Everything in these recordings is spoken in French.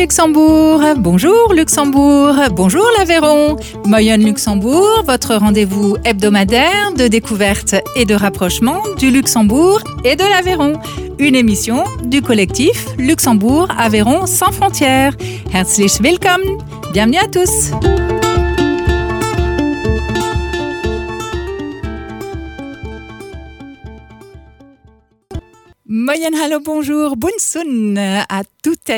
Luxembourg, bonjour Luxembourg, bonjour l'Aveyron. Moyenne Luxembourg, votre rendez-vous hebdomadaire de découverte et de rapprochement du Luxembourg et de l'Aveyron. Une émission du collectif Luxembourg-Aveyron sans frontières. Herzlich willkommen, bienvenue à tous. Moyen hallo, bonjour, bonsoon à toutes,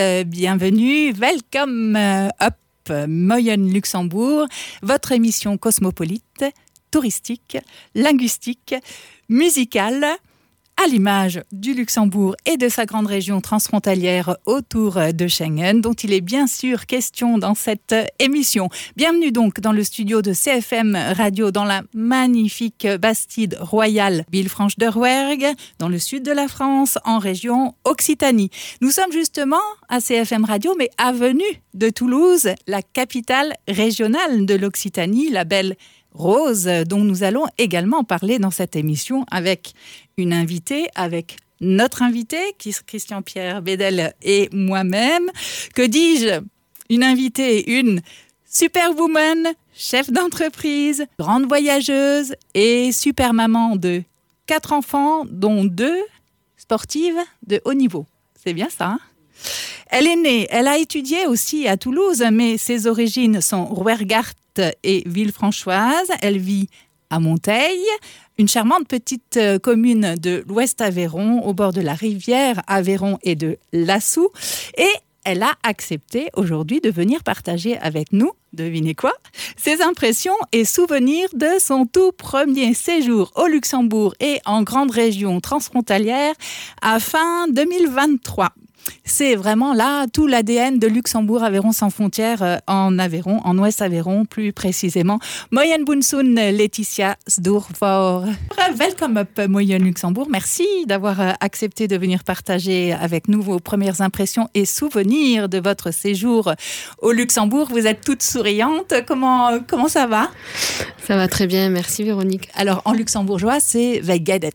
bienvenue, welcome up Moyen Luxembourg, votre émission cosmopolite, touristique, linguistique, musicale, à l'image du Luxembourg et de sa grande région transfrontalière autour de Schengen, dont il est bien sûr question dans cette émission. Bienvenue donc dans le studio de CFM Radio, dans la magnifique Bastide royale Villefranche-de-Rouergue, dans le sud de la France, en région Occitanie. Nous sommes justement à CFM Radio, mais avenue de Toulouse, la capitale régionale de l'Occitanie, la belle Rose, dont nous allons également parler dans cette émission avec une invitée, avec notre invité, Christian-Pierre Bedel et moi-même. Que dis-je ? Une invitée, une superwoman, chef d'entreprise, grande voyageuse et super maman de 4 enfants, dont 2 sportives de haut niveau. C'est bien ça, hein ? Elle est née, elle a étudié aussi à Toulouse, mais ses origines sont rouergardes et villefranchoise. Elle vit à Monteil, une charmante petite commune de l'Ouest Aveyron, au bord de la rivière Aveyron et de l'Assou. Et elle a accepté aujourd'hui de venir partager avec nous, devinez quoi, ses impressions et souvenirs de son tout premier séjour au Luxembourg et en grande région transfrontalière à fin 2023. C'est vraiment là tout l'ADN de Luxembourg, Aveyron sans frontières en Aveyron, en Ouest Aveyron plus précisément. Moyen Bunsun, Laetitia Sdourfor. Welcome up Moyen Luxembourg. Merci d'avoir accepté de venir partager avec nous vos premières impressions et souvenirs de votre séjour au Luxembourg. Vous êtes toute souriante. Comment ça va ? Ça va très bien, merci Véronique. Alors en luxembourgeois, c'est Weigedet.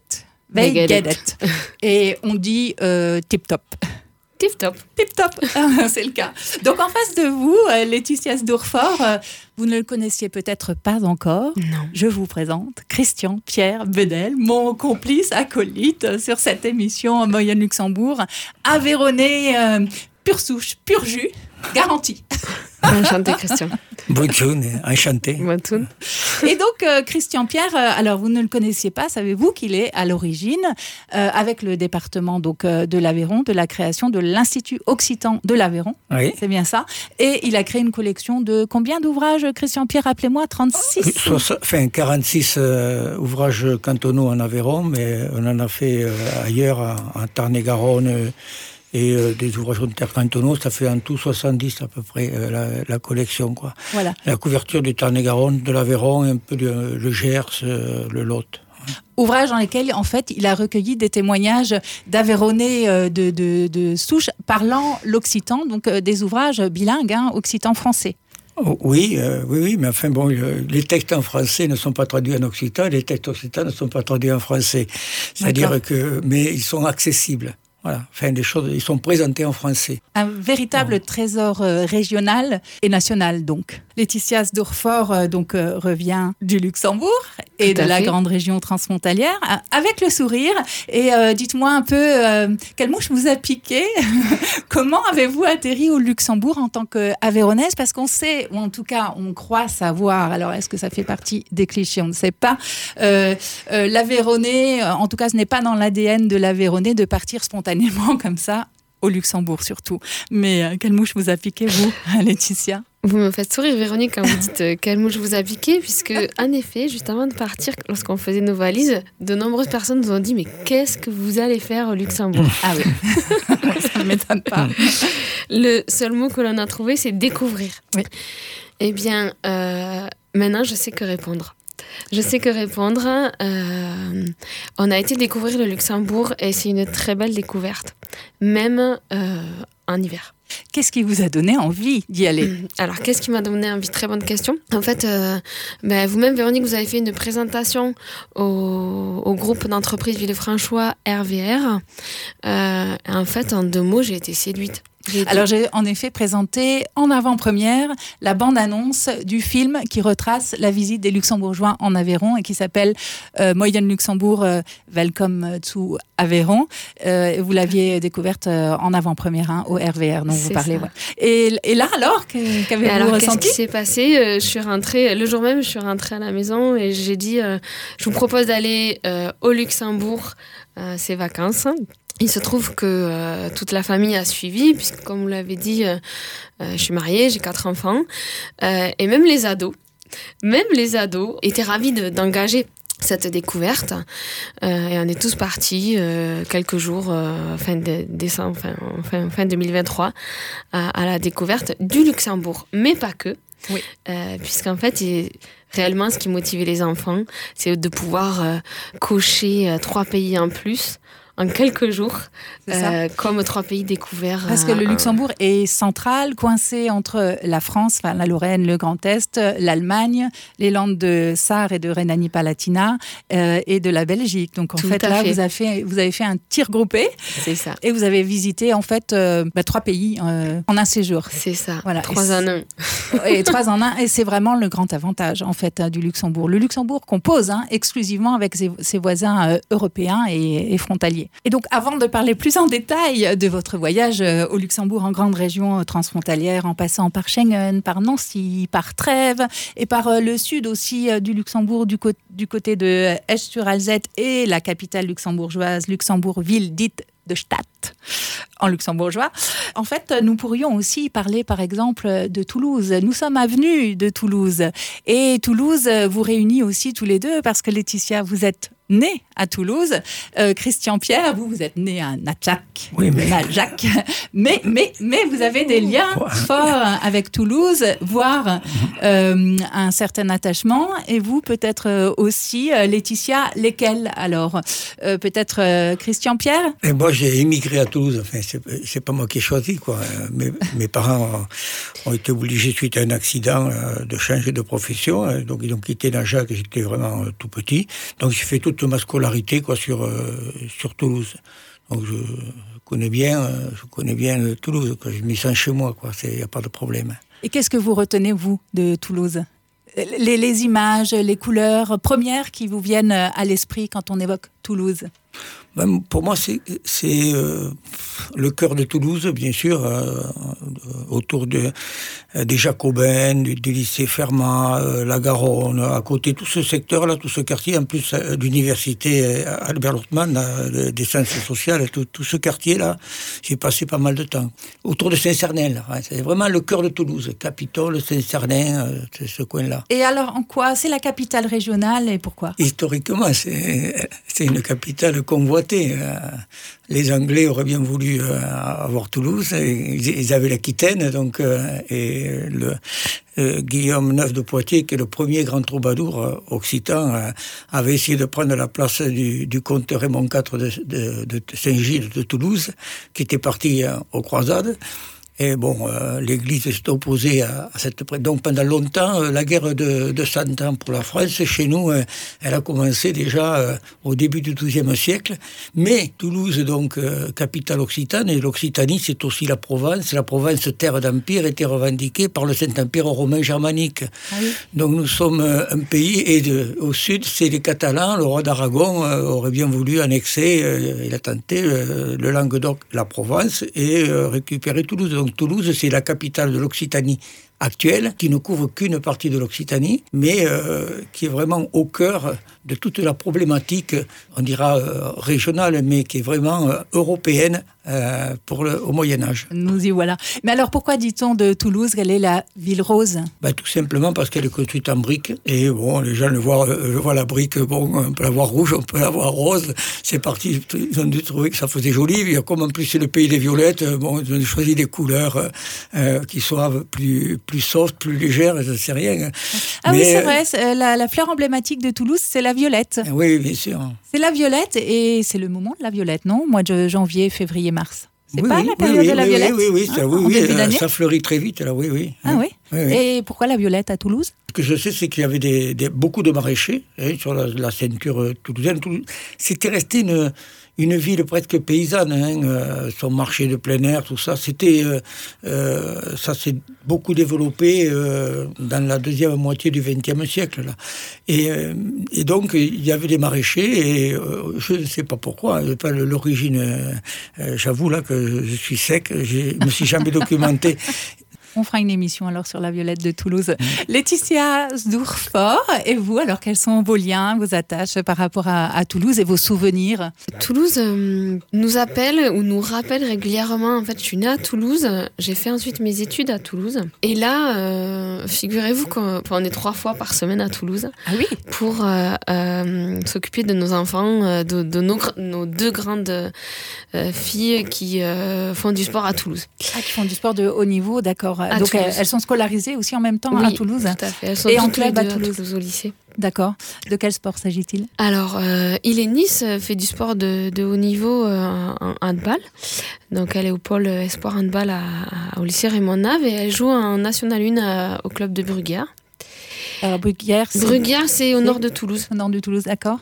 Et on dit tip-top. Tip-top. Tip-top, c'est le cas. Donc en face de vous, Laetitia Sdourfor, vous ne le connaissiez peut-être pas encore. Non. Je vous présente Christian-Pierre Bedel, mon complice acolyte sur cette émission Moyen Luxembourg. Aveyronnais, pure souche, pur jus, garanti. Enchanté Christian. Bonjour, enchanté. Bonjour. Et donc, Christian-Pierre, alors vous ne le connaissiez pas, savez-vous qu'il est à l'origine, avec le département donc, de l'Aveyron, de la création de l'Institut Occitan de l'Aveyron. Oui. C'est bien ça. Et il a créé une collection de combien d'ouvrages, Christian-Pierre, rappelez-moi, 36 46 ouvrages cantonaux en Aveyron, mais on en a fait ailleurs, en Tarn-et-Garonne, et des ouvrages intercantonaux, ça fait en tout 70 à peu près la collection, quoi. Voilà. La couverture du Tarn-et-Garonne, de l'Aveyron, un peu le Gers, le Lot. Ouvrages dans lesquels, en fait, il a recueilli des témoignages d'Aveyronnais de souche parlant l'occitan, donc des ouvrages bilingues, hein, occitan-français. Oui, mais enfin bon, les textes en français ne sont pas traduits en occitan, les textes occitans ne sont pas traduits en français. C'est-à-dire mais ils sont accessibles. Voilà, enfin des choses, ils sont présentés en français. Un véritable trésor régional et national donc. Laetitia Sdourfor revient du Luxembourg et de la grande région transfrontalière avec le sourire. Et dites-moi un peu, quelle mouche vous a piqué ? Comment avez-vous atterri au Luxembourg en tant qu'Aveyronnaise ? Parce qu'on sait, ou en tout cas on croit savoir, alors est-ce que ça fait partie des clichés ? On ne sait pas. L'Aveyronnais, en tout cas ce n'est pas dans l'ADN de l'Aveyronnais de partir spontanément comme ça, au Luxembourg surtout. Mais quelle mouche vous a piqué, vous, Laetitia ? Vous me faites sourire, Véronique, quand vous dites quelle mouche vous a piqué, puisque, en effet, juste avant de partir, lorsqu'on faisait nos valises, de nombreuses personnes nous ont dit « Mais qu'est-ce que vous allez faire au Luxembourg ?» Ah oui, ça ne m'étonne pas. Le seul mot que l'on a trouvé, c'est « découvrir ». Oui. Eh bien, maintenant, je sais que répondre. On a été découvrir le Luxembourg et c'est une très belle découverte, même en hiver. Qu'est-ce qui vous a donné envie d'y aller ? Alors, qu'est-ce qui m'a donné envie ? Très bonne question. En fait, vous-même, Véronique, vous avez fait une présentation au groupe d'entreprises villefranchois RVR. En fait, en 2 mots, j'ai été séduite. Alors, j'ai en effet présenté en avant-première la bande-annonce du film qui retrace la visite des Luxembourgeois en Aveyron et qui s'appelle Moyen Luxembourg, Welcome to Aveyron. Vous l'aviez découverte en avant-première au RVR dont vous parlez. Ouais. Et là, alors, qu'avez-vous ressenti ? Qu'est-ce qui s'est passé ? Je suis rentrée, le jour même, je suis rentrée à la maison et j'ai dit, je vous propose d'aller au Luxembourg ces vacances. Il se trouve que toute la famille a suivi, puisque comme vous l'avez dit, je suis mariée, j'ai 4 enfants, et même les ados étaient ravis d'engager cette découverte. Et on est tous partis quelques jours fin 2023 à la découverte du Luxembourg, mais pas que. Oui. Puisqu'en fait, réellement, ce qui motivait les enfants, c'est de pouvoir cocher 3 pays en plus en quelques jours, comme 3 pays découverts. Parce que le Luxembourg est central, coincé entre la France, enfin, la Lorraine, le Grand Est, l'Allemagne, les Landes de Sarre et de Rhénanie-Palatinat et de la Belgique. Donc en fait, là, vous avez fait un tir groupé. C'est ça. Et vous avez visité en fait 3 pays en un séjour. C'est ça. Voilà. 3 en 1. Et 3 en 1. Et c'est vraiment le grand avantage en fait du Luxembourg. Le Luxembourg compose exclusivement avec ses voisins européens et frontaliers. Et donc, avant de parler plus en détail de votre voyage au Luxembourg en grande région transfrontalière, en passant par Schengen, par Nancy, par Trèves et par le sud aussi du Luxembourg, du côté de Esch-sur-Alzette et la capitale luxembourgeoise, Luxembourg-Ville dite de Stadt en luxembourgeois. En fait, nous pourrions aussi parler, par exemple, de Toulouse. Nous sommes avenue de Toulouse. Et Toulouse vous réunit aussi tous les deux parce que Laetitia, vous êtes née à Toulouse. Christian Pierre, vous êtes né à Nadjac. Oui, mais... Nadjac. Mais vous avez des liens forts avec Toulouse, voire un certain attachement. Et vous, peut-être aussi, Laetitia, lesquels alors peut-être Christian Pierre ? Et moi, j'ai émigré à Toulouse. Enfin, c'est pas moi qui ai choisi, quoi. Mes parents ont été obligés, suite à un accident, de changer de profession. Donc, ils ont quitté Nadjac et j'étais vraiment tout petit. Donc, j'ai fait toute ma scolarité, quoi, sur Toulouse. Donc, je connais bien Toulouse, quoi. Je m'y sens chez moi, quoi. Il n'y a pas de problème. Et qu'est-ce que vous retenez, vous, de Toulouse ? Les images, les couleurs premières qui vous viennent à l'esprit quand on évoque Toulouse ? Pour moi, c'est le cœur de Toulouse, bien sûr, autour des Jacobins, du lycée Fermat, la Garonne, à côté, tout ce secteur-là, tout ce quartier, en plus l'université Albert Lotman, des sciences sociales, tout ce quartier-là, j'ai passé pas mal de temps. Autour de Saint-Cernel, c'est vraiment le cœur de Toulouse, Capitole, Saint-Cernin, c'est ce coin-là. Et alors, en quoi ? C'est la capitale régionale et pourquoi ? Historiquement, c'est une capitale convoitée. Les Anglais auraient bien voulu avoir Toulouse. Ils avaient l'Aquitaine, donc, et Guillaume IX de Poitiers, qui est le premier grand troubadour occitan, avait essayé de prendre la place du comte Raymond IV de Saint-Gilles de Toulouse, qui était parti aux croisades. Et bon, l'Église s'est opposée à cette... Donc pendant longtemps, la guerre de 100 ans pour la France, chez nous, elle a commencé déjà au début du XIIe siècle. Mais Toulouse, donc, capitale occitane, et l'Occitanie, c'est aussi la Provence. La Provence, terre d'empire, était revendiquée par le Saint-Empire romain germanique. Ah oui. Donc nous sommes un pays, et au sud, c'est les Catalans. Le roi d'Aragon aurait bien voulu annexer, il a tenté le Languedoc, la Provence, et récupérer Toulouse. Donc Toulouse, c'est la capitale de l'Occitanie actuelle, qui ne couvre qu'une partie de l'Occitanie, mais qui est vraiment au cœur de toute la problématique, on dira régionale, mais qui est vraiment européenne au Moyen-Âge. Nous y voilà. Mais alors, pourquoi dit-on de Toulouse qu'elle est la ville rose ? Tout simplement parce qu'elle est construite en briques, et bon, les gens le voient la brique, bon, on peut la voir rouge, on peut la voir rose, c'est parti, ils ont dû trouver que ça faisait joli, et comme en plus c'est le pays des violettes, bon, ils ont choisi des couleurs qui soient plus soft, plus légères, je ne sais rien. Ah mais, oui, c'est vrai, la fleur emblématique de Toulouse, c'est la violette. Oui, bien sûr. C'est la violette, et c'est le moment de la violette, non ? Mois de janvier, février, mars. C'est pas la période de la violette ? Oui, ça fleurit très vite, là, oui. Ah oui. Et pourquoi la violette à Toulouse ? Ce que je sais, c'est qu'il y avait beaucoup de maraîchers sur la ceinture toulousaine. C'était resté une ville presque paysanne, son marché de plein air, tout ça. Ça s'est beaucoup développé dans la deuxième moitié du XXe siècle. Là. Et donc, il y avait des maraîchers, et je ne sais pas pourquoi, je n'ai pas l'origine, j'avoue là que je suis sec, je ne me suis jamais documenté. On fera une émission alors sur la Violette de Toulouse. Laetitia Zdurfort, et vous, alors quels sont vos liens, vos attaches par rapport à Toulouse et vos souvenirs? Toulouse nous appelle ou nous rappelle régulièrement. En fait, je suis née à Toulouse, j'ai fait ensuite mes études à Toulouse. Et là, figurez-vous qu'on est 3 fois par semaine à Toulouse. Ah oui. Pour s'occuper de nos enfants, de nos 2 grandes filles qui font du sport à Toulouse. Ah, qui font du sport de haut niveau, d'accord. Donc elles sont scolarisées aussi en même temps à Toulouse. Tout à fait. Elles sont et en club à Toulouse au lycée. D'accord. De quel sport s'agit-il? Alors, Nice fait du sport de haut niveau en handball. Donc, elle est au pôle espoir handball au lycée Raymond Nave et elle joue en National 1 au club de Bruguière. Alors, Bruguière, c'est au nord de Toulouse. Au nord de Toulouse, d'accord.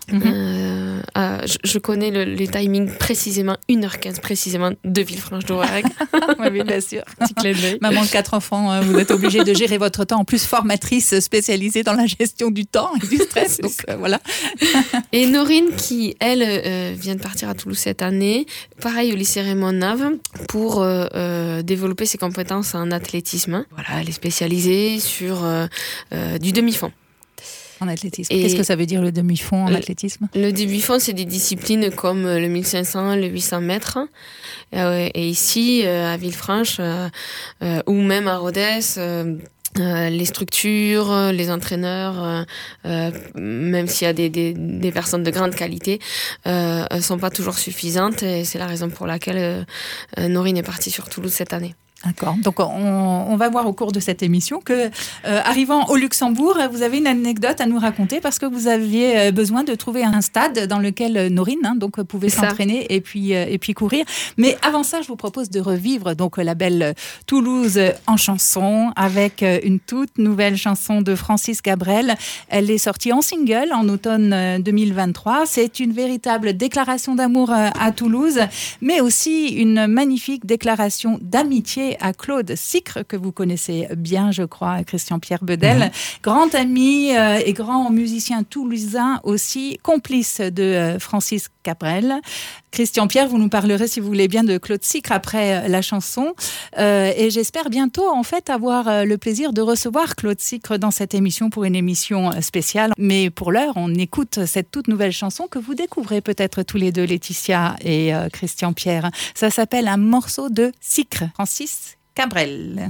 Je connais les timings précisément, 1h15 précisément de Villefranche-d'Ourcq. Oui, bien sûr. Maman de 4 enfants, vous êtes obligée de gérer votre temps. En plus, formatrice spécialisée dans la gestion du temps et du stress. Donc voilà. Et Norine, qui, elle, vient de partir à Toulouse cette année, pareil au lycée Raymond Nave, pour développer ses compétences en athlétisme. Voilà, elle est spécialisée sur du demi-fond. En athlétisme. Qu'est-ce que ça veut dire le demi-fond en athlétisme? Le demi-fond, c'est des disciplines comme le 1500, le 800 mètres. Et ici, à Villefranche, ou même à Rodez, les structures, les entraîneurs, même s'il y a des personnes de grande qualité, ne sont pas toujours suffisantes. Et c'est la raison pour laquelle Norine est partie sur Toulouse cette année. D'accord. Donc, on va voir au cours de cette émission que, arrivant au Luxembourg, vous avez une anecdote à nous raconter parce que vous aviez besoin de trouver un stade dans lequel Norine pouvait s'entraîner et puis courir. Mais avant ça, je vous propose de revivre donc la belle Toulouse en chanson avec une toute nouvelle chanson de Francis Cabrel. Elle est sortie en single en automne 2023. C'est une véritable déclaration d'amour à Toulouse, mais aussi une magnifique déclaration d'amitié à Claude Sicre, que vous connaissez bien, je crois, Christian-Pierre Bedel, grand ami et grand musicien toulousain aussi, complice de Francis Cabrel. Christian-Pierre, vous nous parlerez, si vous voulez bien, de Claude Sicre après la chanson. Et j'espère bientôt, en fait, avoir le plaisir de recevoir Claude Sicre dans cette émission pour une émission spéciale. Mais pour l'heure, on écoute cette toute nouvelle chanson que vous découvrez peut-être tous les deux, Laetitia et Christian-Pierre. Ça s'appelle Un morceau de Sicre, Francis Cabrel.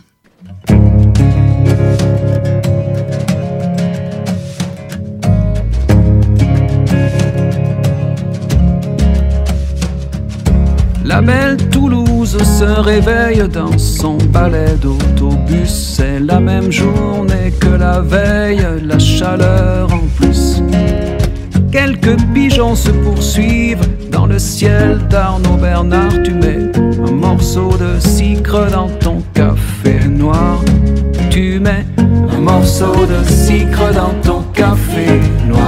La belle Toulouse se réveille dans son balai d'autobus. C'est la même journée que la veille, la chaleur en plus. Quelques pigeons se poursuivent dans le ciel d'Arnaud Bernard. Tu mets un morceau de sucre dans ton café noir. Tu mets un morceau de sucre dans ton café noir.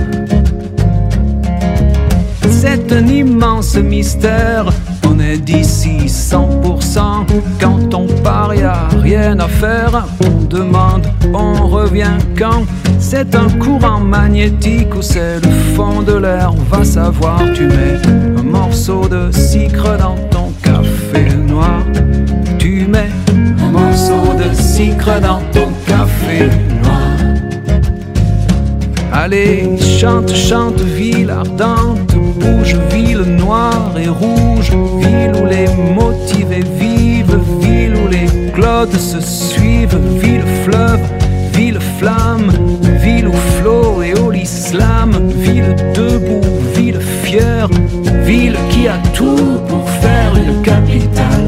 C'est un immense mystère, on est d'ici 100%. Quand on part, y a rien à faire. On demande, on revient quand. C'est un courant magnétique ou c'est le fond de l'air, va savoir. Tu mets un morceau de sucre dans ton café noir. Tu mets un morceau de sucre dans ton café noir. Allez, chante, chante, ville ardente, bouge, ville noire et rouge, ville où les motivés vivent, ville où les clodes se suivent, ville fleuve, ville flamme, ville où flot et au l'islam, ville debout, ville fière, ville qui a tout pour faire une capitale.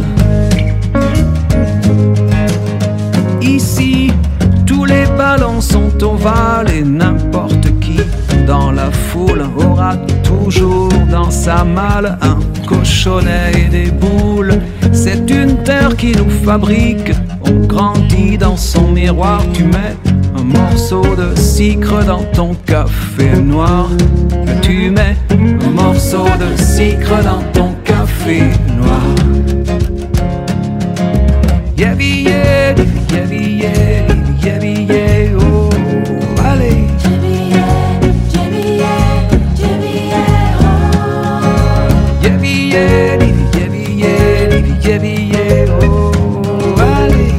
Ici, tous les ballons sont ovales et n'importe qui dans la foule aura toujours dans sa malle un cochonnet et des boules. C'est une terre qui nous fabrique, on grandit dans son miroir. Tu mets un morceau de sucre dans ton café noir. Tu mets un morceau de sucre dans ton café noir. Yebi yebi, yebi yebi, yebi yebi, oh, allez. Yebi yebi, yebi yebi, yebi yebi, oh, allez.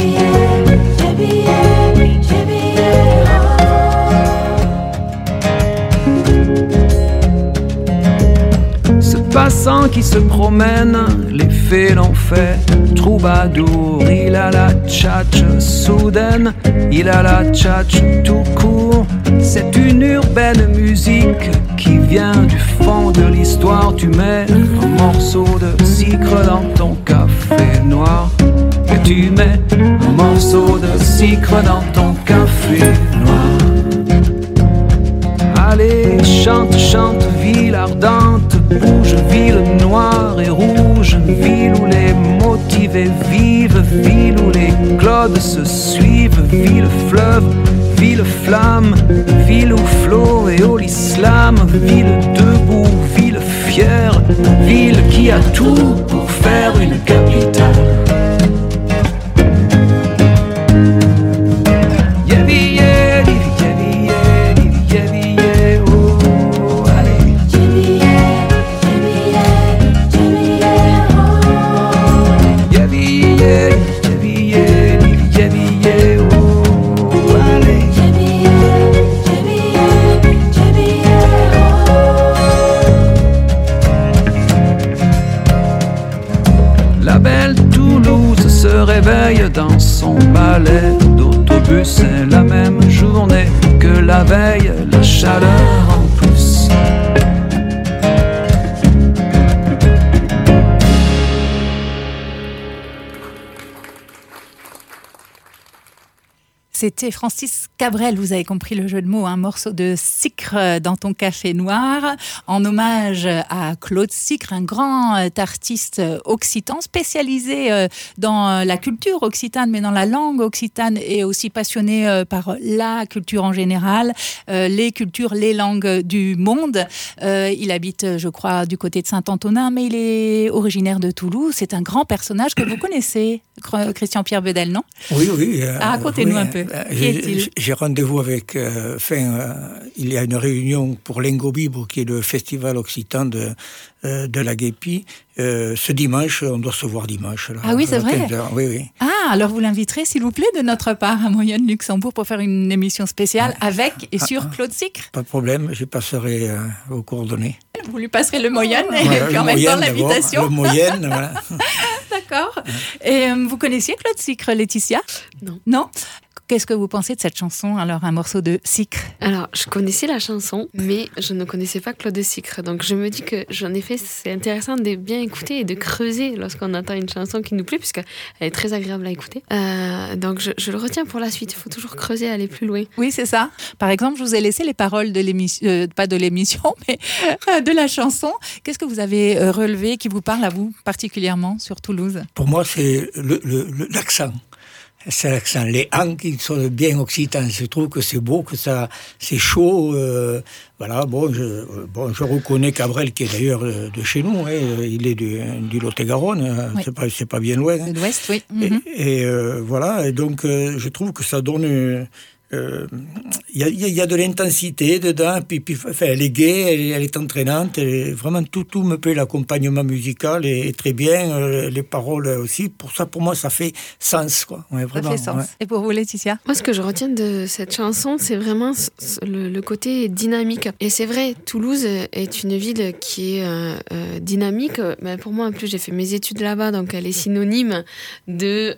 Ce passant qui se promène, les fées l'ont fait. Troubadour, il a la tchatche soudaine, il a la tchatche tout court. C'est une urbaine musique qui vient du fond de l'histoire. Tu mets un morceau de sucre dans ton café noir. Et tu mets un morceau de sucre dans ton café noir. Allez, chante, chante, ville ardente, bouge, ville noire et rouge, ville où les motivés vivent, ville où les clodes se suivent, ville fleuve, ville flamme, ville où flot et au l'islam, ville debout, ville fière, ville qui a tout pour faire une capitale. Yebi yebi, yebi yebi, yebi yebi, oh, allez. Yebi yebi, yebi yebi, oh, allez. La belle Toulouse se réveille dans son balai d'autobus. C'est la même journée que la veille, la chaleur en plus. C'était Francis Cabrel, vous avez compris le jeu de mots, un morceau de sucre dans ton café noir, en hommage à Claude Sicre, un grand artiste occitan, spécialisé dans la culture occitane, mais dans la langue occitane, et aussi passionné par la culture en général, les cultures, les langues du monde. Il habite, je crois, du côté de Saint-Antonin, mais il est originaire de Toulouse. C'est un grand personnage que vous connaissez, Christian-Pierre Bedel, non? Oui, oui. Racontez-nous un peu. J'ai rendez-vous avec... il y a une réunion pour l'Engobibo, qui est le festival occitan de la Guépie. Ce dimanche, on doit se voir dimanche. Là, ah oui, c'est vrai. Oui, oui. Ah, alors vous l'inviterez, s'il vous plaît, de notre part à Moyenne Luxembourg pour faire une émission spéciale avec et sur Claude Sicre. Pas de problème, je passerai vos coordonnées. Vous lui passerez le Moyenne voilà, et puis en même temps l'invitation. Le Moyenne, voilà. D'accord. Et vous connaissiez Claude Sicre, Laetitia? Non. Non? Qu'est-ce que vous pensez de cette chanson, alors un morceau de Sicre? Alors, je connaissais la chanson, mais je ne connaissais pas Claude Sicre. Donc, je me dis que, j'en ai fait, c'est intéressant de bien écouter et de creuser lorsqu'on entend une chanson qui nous plaît, puisqu'elle est très agréable à écouter. Donc, je le retiens pour la suite. Il faut toujours creuser, aller plus loin. Oui, c'est ça. Par exemple, je vous ai laissé les paroles de l'émission, pas de l'émission, mais de la chanson. Qu'est-ce que vous avez relevé qui vous parle à vous particulièrement sur Toulouse? Pour moi, c'est l'accent. C'est l'accent. Les ang qui sont bien occitans. Je trouve que c'est beau, que ça, c'est chaud. Voilà. Bon, je reconnais Cabrel, qui est d'ailleurs de chez nous. Hein, il est du Lot-et-Garonne. Oui. C'est pas bien loin. De l'Ouest, oui. Et voilà. Et donc, je trouve que ça donne. Il y a de l'intensité dedans, puis enfin, elle est gaie, elle est entraînante, vraiment tout me plaît, l'accompagnement musical est très bien, les paroles aussi, pour moi ça fait sens, quoi. Ouais, vraiment, ça fait sens. Ouais. Et pour vous, Laetitia? Moi, ce que je retiens de cette chanson, c'est vraiment le côté dynamique. Et c'est vrai, Toulouse est une ville qui est dynamique. Mais pour moi, en plus, j'ai fait mes études là-bas, donc elle est synonyme de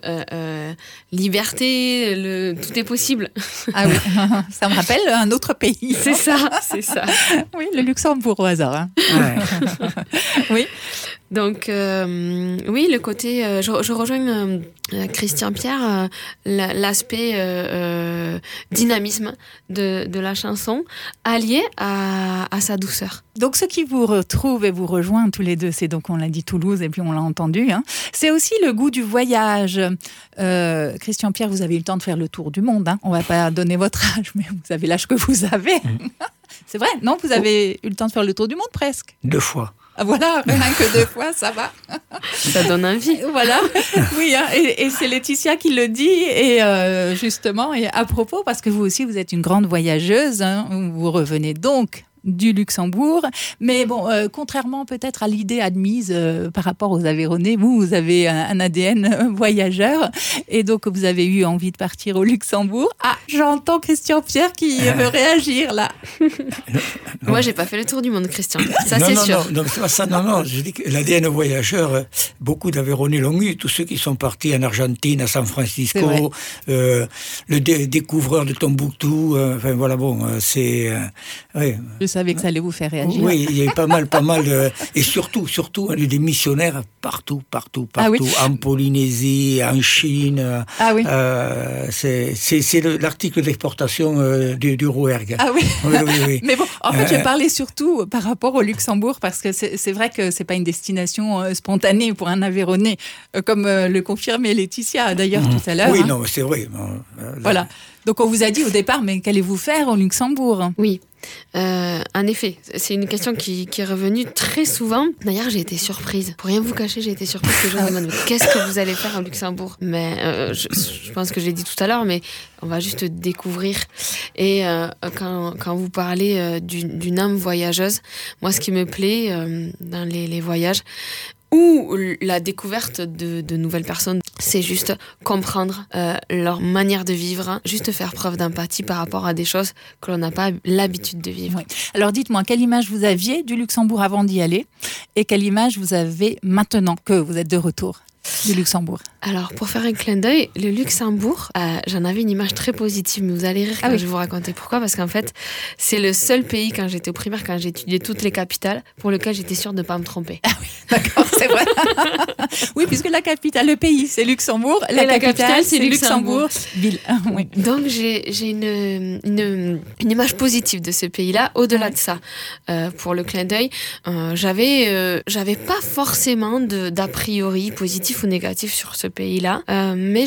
liberté, tout est possible. Ah oui, ça me rappelle un autre pays. C'est ça, c'est ça. Oui, le Luxembourg au hasard. Hein. Ouais. Oui. Donc, oui, le côté... je rejoins Christian Pierre, l'aspect dynamisme de la chanson, allié à sa douceur. Donc, ce qui vous retrouve et vous rejoint tous les deux, c'est donc, on l'a dit, Toulouse, et puis on l'a entendu, hein, c'est aussi le goût du voyage. Christian Pierre, vous avez eu le temps de faire le tour du monde. Hein. On ne va pas donner votre âge, mais vous avez l'âge que vous avez. C'est vrai, non? Vous avez eu le temps de faire le tour du monde, presque? 2 fois. Ah, voilà, rien que 2 fois, ça va. Ça donne envie. Voilà, oui, hein, et c'est Laetitia qui le dit, et justement, et à propos, parce que vous aussi, vous êtes une grande voyageuse, hein, vous revenez donc du Luxembourg, mais bon, contrairement peut-être à l'idée admise par rapport aux Aveyronnais, vous avez un ADN voyageur, et donc vous avez eu envie de partir au Luxembourg. Ah, j'entends Christian Pierre qui veut réagir là. Non. Moi, j'ai pas fait le tour du monde, Christian. Ça, non, c'est non, sûr. Non, c'est pas ça. Non. Je dis que l'ADN voyageur, beaucoup d'Aveyronnais l'ont eu. Tous ceux qui sont partis en Argentine, à San Francisco, le découvreur de Tombouctou. Enfin voilà, bon, c'est. Ouais. Je savais que ça allait vous faire réagir. Oui, il y a eu pas mal de... Et surtout, on a eu des missionnaires partout. Ah oui. En Polynésie, en Chine. Ah oui. C'est l'article d'exportation du Rouergue. Ah oui. Oui. Mais bon, en fait, je parlais surtout par rapport au Luxembourg, parce que c'est vrai que c'est pas une destination spontanée pour un Aveyronnais, comme le confirmait Laetitia d'ailleurs tout à l'heure. Oui, hein. non, c'est vrai. Voilà. Donc on vous a dit au départ, mais qu'allez-vous faire au Luxembourg? Oui. En effet, c'est une question qui est revenue très souvent. D'ailleurs, j'ai été surprise. Pour rien vous cacher, j'ai été surprise que je me demande qu'est-ce que vous allez faire au Luxembourg. Mais je pense que je l'ai dit tout à l'heure, mais on va juste découvrir. Et quand vous parlez d'une âme voyageuse, moi, ce qui me plaît dans les voyages, ou la découverte de nouvelles personnes, c'est juste comprendre leur manière de vivre, juste faire preuve d'empathie par rapport à des choses que l'on n'a pas l'habitude de vivre. Oui. Alors dites-moi, quelle image vous aviez du Luxembourg avant d'y aller, et quelle image vous avez maintenant que vous êtes de retour du Luxembourg? Alors, pour faire un clin d'œil, le Luxembourg, j'en avais une image très positive, mais vous allez rire quand je vais vous raconter pourquoi, parce qu'en fait, c'est le seul pays, quand j'étais au primaire, quand j'ai étudié toutes les capitales, pour lequel j'étais sûre de ne pas me tromper. Ah oui, d'accord, c'est vrai. Oui, puisque la capitale, le pays, c'est Luxembourg, la capitale, c'est Luxembourg, ville. Oui. Donc, j'ai une image positive de ce pays-là. Au-delà de ça, pour le clin d'œil, j'avais pas forcément d'a priori positif ou négatif sur ce pays-là, mais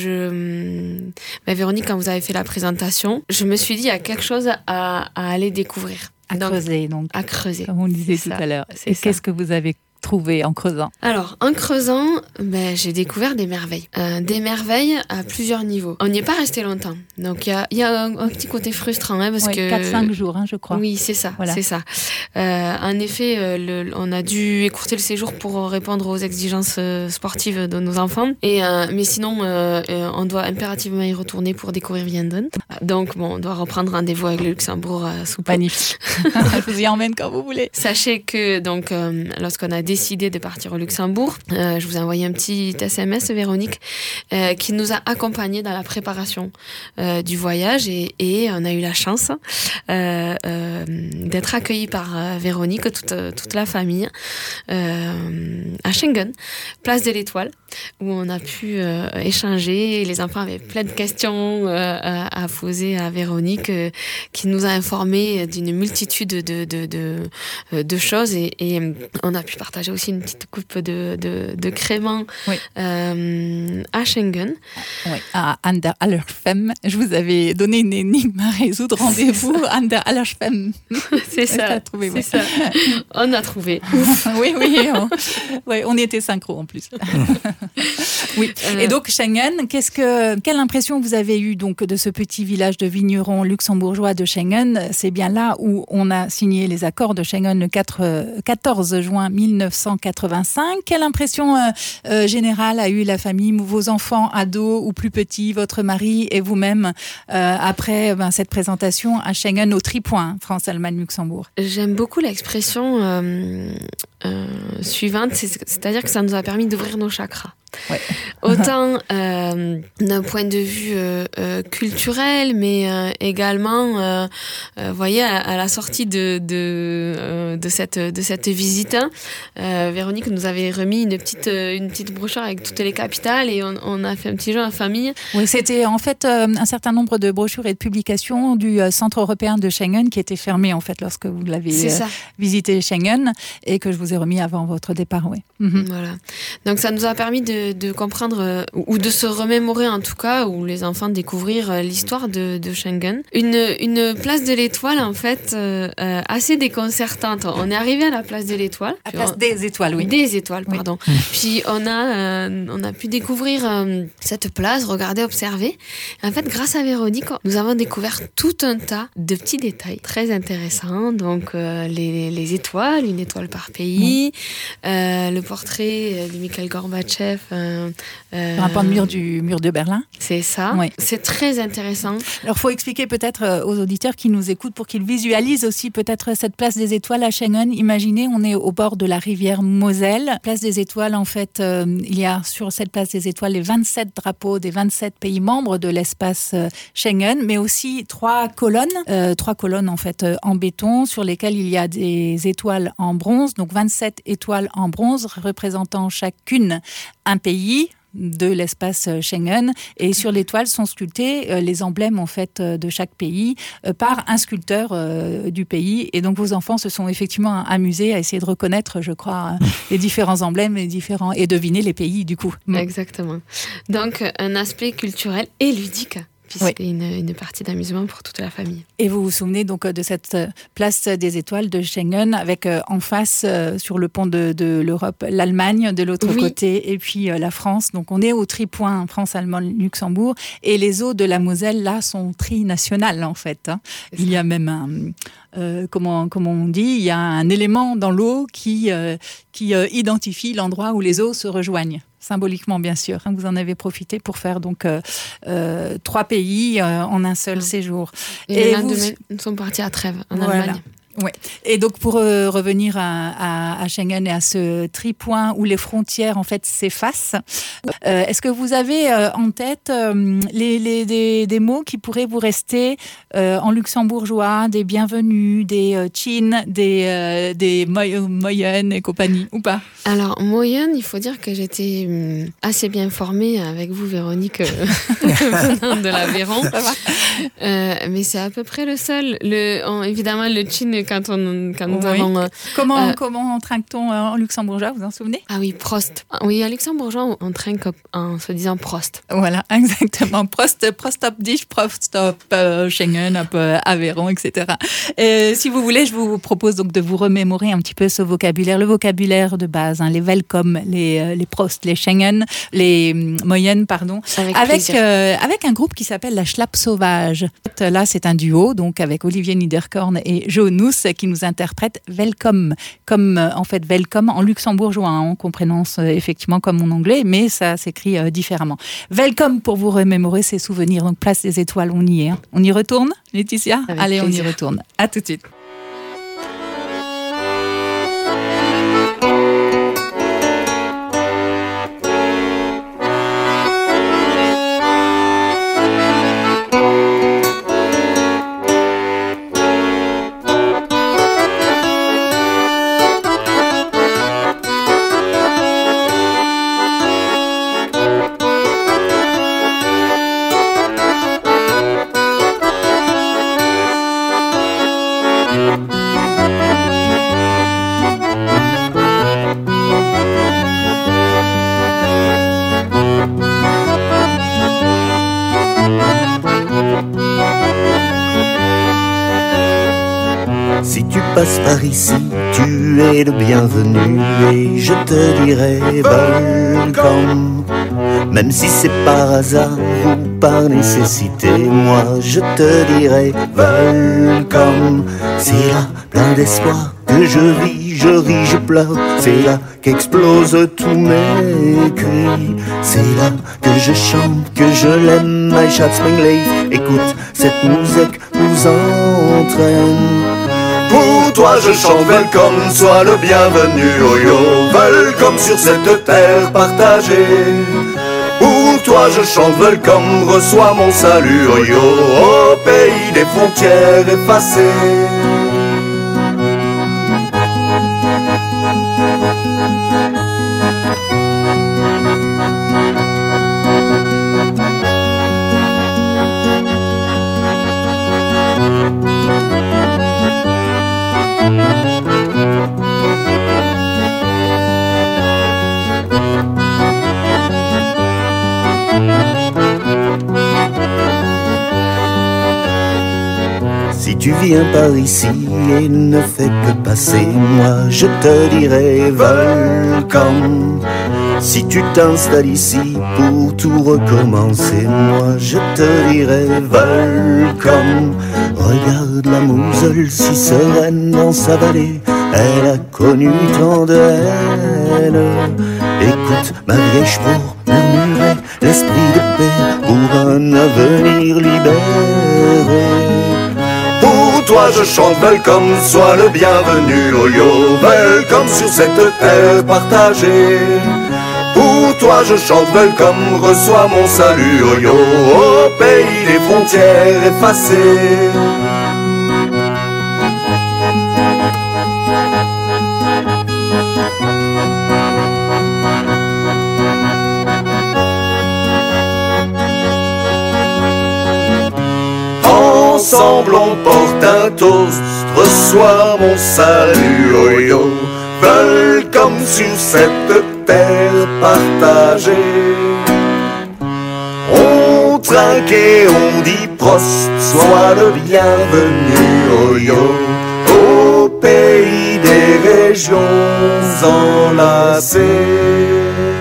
Véronique, quand vous avez fait la présentation, je me suis dit il y a quelque chose à aller découvrir. À creuser, donc. À creuser. Comme on le disait tout à l'heure. Et qu'est-ce que vous avez trouvé en creusant? Alors, en creusant, j'ai découvert des merveilles. Des merveilles à plusieurs niveaux. On n'y est pas resté longtemps. Donc, il y a un petit côté frustrant. Parce que 4-5 jours, je crois. Oui, c'est ça. Voilà. C'est ça. En effet, on a dû écourter le séjour pour répondre aux exigences sportives de nos enfants. Mais sinon, on doit impérativement y retourner pour découvrir Vianden. Donc, on doit reprendre rendez-vous avec le Luxembourg sous peu. Magnifique. Je vous y emmène quand vous voulez. Sachez que, donc, lorsqu'on a décidé de partir au Luxembourg, je vous ai envoyé un petit SMS, Véronique, qui nous a accompagnés dans la préparation du voyage, et on a eu la chance d'être accueillis par Véronique, toute la famille, à Schengen, place de l'Étoile, où on a pu échanger. Les enfants avaient plein de questions à poser à Véronique, qui nous a informés d'une multitude de choses, et on a pu partager aussi une petite coupe de crémant à Schengen. Oui, à An der Allerschwemme. Je vous avais donné une énigme à résoudre. Rendez-vous An der Allerschwemme. C'est ça. Trouvé, ça. On a trouvé. Oui. On y était synchro en plus. Oui. Et donc Schengen, quelle impression vous avez eue donc de ce petit village de vignerons luxembourgeois de Schengen? C'est bien là où on a signé les accords de Schengen le 14 juin 1985. Quelle impression générale a eu la famille, vos enfants, ados ou plus petits, votre mari et vous-même après cette présentation à Schengen au tripoint, France, Allemagne, Luxembourg? J'aime beaucoup l'expression suivante, c'est-à-dire que ça nous a permis d'ouvrir nos chakras. Ouais. Autant d'un point de vue culturel, mais également, voyez, à la sortie de cette visite, Véronique nous avait remis une petite brochure avec toutes les capitales et on a fait un petit jeu en famille. Oui, c'était en fait un certain nombre de brochures et de publications du Centre européen de Schengen qui était fermé en fait lorsque vous l'avez visité Schengen et que je vous ai remis avant votre départ. Oui. Voilà. Donc ça nous a permis de comprendre ou de se remémorer en tout cas, ou les enfants découvrir l'histoire de Schengen. Une place de l'Étoile en fait assez déconcertante. On est arrivé à la place de l'Étoile. La place des Étoiles, oui. Des Étoiles, pardon. Oui. Puis on a pu découvrir cette place, regarder, observer. Et en fait, grâce à Véronique, nous avons découvert tout un tas de petits détails très intéressants. Donc les étoiles, une étoile par pays, le portrait de Mikhail Gorbatchev. Un pan de mur du mur de Berlin. C'est ça. Oui. C'est très intéressant. Alors, il faut expliquer peut-être aux auditeurs qui nous écoutent pour qu'ils visualisent aussi peut-être cette place des Étoiles à Schengen. Imaginez, on est au bord de la rivière Moselle. Place des Étoiles, en fait, il y a sur cette place des Étoiles les 27 drapeaux des 27 pays membres de l'espace Schengen, mais aussi trois colonnes en fait en béton sur lesquelles il y a des étoiles en bronze, donc 27 étoiles en bronze représentant chacune un pays de l'espace Schengen, et sur l'étoile sont sculptés les emblèmes en fait de chaque pays par un sculpteur du pays, et donc vos enfants se sont effectivement amusés à essayer de reconnaître, je crois, les différents emblèmes et deviner les pays du coup. Exactement. Donc un aspect culturel et ludique. Puis c'était une partie d'amusement pour toute la famille. Et vous vous souvenez donc de cette place des Étoiles de Schengen avec en face, sur le pont de l'Europe, l'Allemagne de l'autre côté et puis la France. Donc on est au tripoint France-Allemagne, Luxembourg, et les eaux de la Moselle là sont trinationales en fait. Hein. Il y a même un... comment on dit, il y a un élément dans l'eau qui identifie l'endroit où les eaux se rejoignent. Symboliquement, bien sûr. Hein, vous en avez profité pour faire donc 3 pays en un seul séjour. Et nous sommes partis à Trèves, en Allemagne. Oui. Et donc pour revenir à Schengen et à ce tripoint où les frontières en fait s'effacent, est-ce que vous avez en tête des mots qui pourraient vous rester en luxembourgeois, des bienvenus, des chin, des moyennes et compagnie, ou pas? Alors moyenne, il faut dire que j'étais assez bien formée avec vous, Véronique, venant de l'Aveyron. Mais c'est à peu près le seul. Évidemment, le chin, quand nous avons... Comment trinque-t-on en luxembourgeois, vous en souvenez? Ah oui, Prost. Oui, en luxembourgeois, on trinque en se disant Prost. Voilà, exactement. Prost op dich, Prost op Schengen, op Aveyron, etc. Si vous voulez, je vous propose donc de vous remémorer un petit peu ce vocabulaire, le vocabulaire de base, hein, les welcome, les Prost, les Schengen, les moyennes, pardon, avec un groupe qui s'appelle la Schlapp Sauvage. Là, c'est un duo, donc avec Olivier Niederkorn et Jo Nuss, qui nous interprète Welcome, comme en fait Welcome en luxembourgeois, hein, qu'on prononce effectivement comme en anglais, mais ça s'écrit différemment. Welcome pour vous remémorer ces souvenirs. Donc place des Étoiles, on y est. Hein. On y retourne, Laetitia? Allez, plaisir. On y retourne. À tout de suite. Si tu passes par ici, tu es le bienvenu et je te dirai welcome. Même si c'est par hasard ou par nécessité, moi je te dirai welcome. C'est là, plein d'espoir, que je vis, je ris, je pleure. C'est là qu'explosent tous mes cris. C'est là que je chante, que je l'aime, my Schatz, mein Lief. Écoute, cette musique nous entraîne. Pour toi je chante welcome, sois le bienvenu, oh yo. Welcome sur cette terre partagée. Pour toi je chante welcome, reçois mon salut, oh yo. Au pays des frontières effacées. Si tu viens par ici et ne fais que passer, moi je te dirai welcome. Si tu t'installes ici pour tout recommencer, moi je te dirai welcome. Regarde la Moselle si sereine dans sa vallée, elle a connu tant de haine. Écoute ma vieille pour murmurer l'esprit de paix pour un avenir libéré. Pour toi je chante welcome, sois le bienvenu, oh yo. Welcome sur cette terre partagée. Pour toi je chante welcome, reçois mon salut, oh yo. Au pays des frontières effacées. Ensemble on porte un toast, reçois mon salut, oh yo. Welcome sur cette terre partagée. On trinque et on dit prost, sois le bienvenu, oh yo. Au pays des régions enlacées.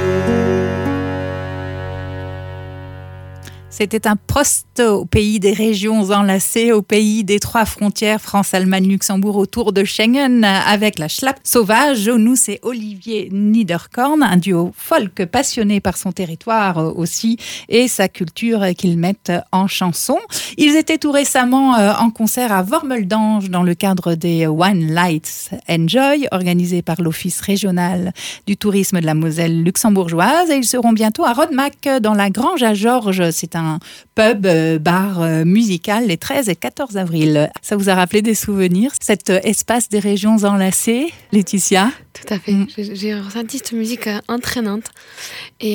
C'était un prost au pays des régions enlacées, au pays des 3 frontières, France, Allemagne, Luxembourg, autour de Schengen, avec la Schlapp sauvage, Jonous et Olivier Niederkorn, un duo folk passionné par son territoire aussi et sa culture qu'ils mettent en chanson. Ils étaient tout récemment en concert à Wormeldange dans le cadre des One Lights Enjoy, organisés par l'Office régional du tourisme de la Moselle luxembourgeoise, et ils seront bientôt à Rodmack dans la Grange à Georges. C'est un pub, bar musical les 13 et 14 avril. Ça vous a rappelé des souvenirs, cet espace des régions enlacées, Laetitia? Tout à fait. J'ai ressenti cette musique entraînante. Et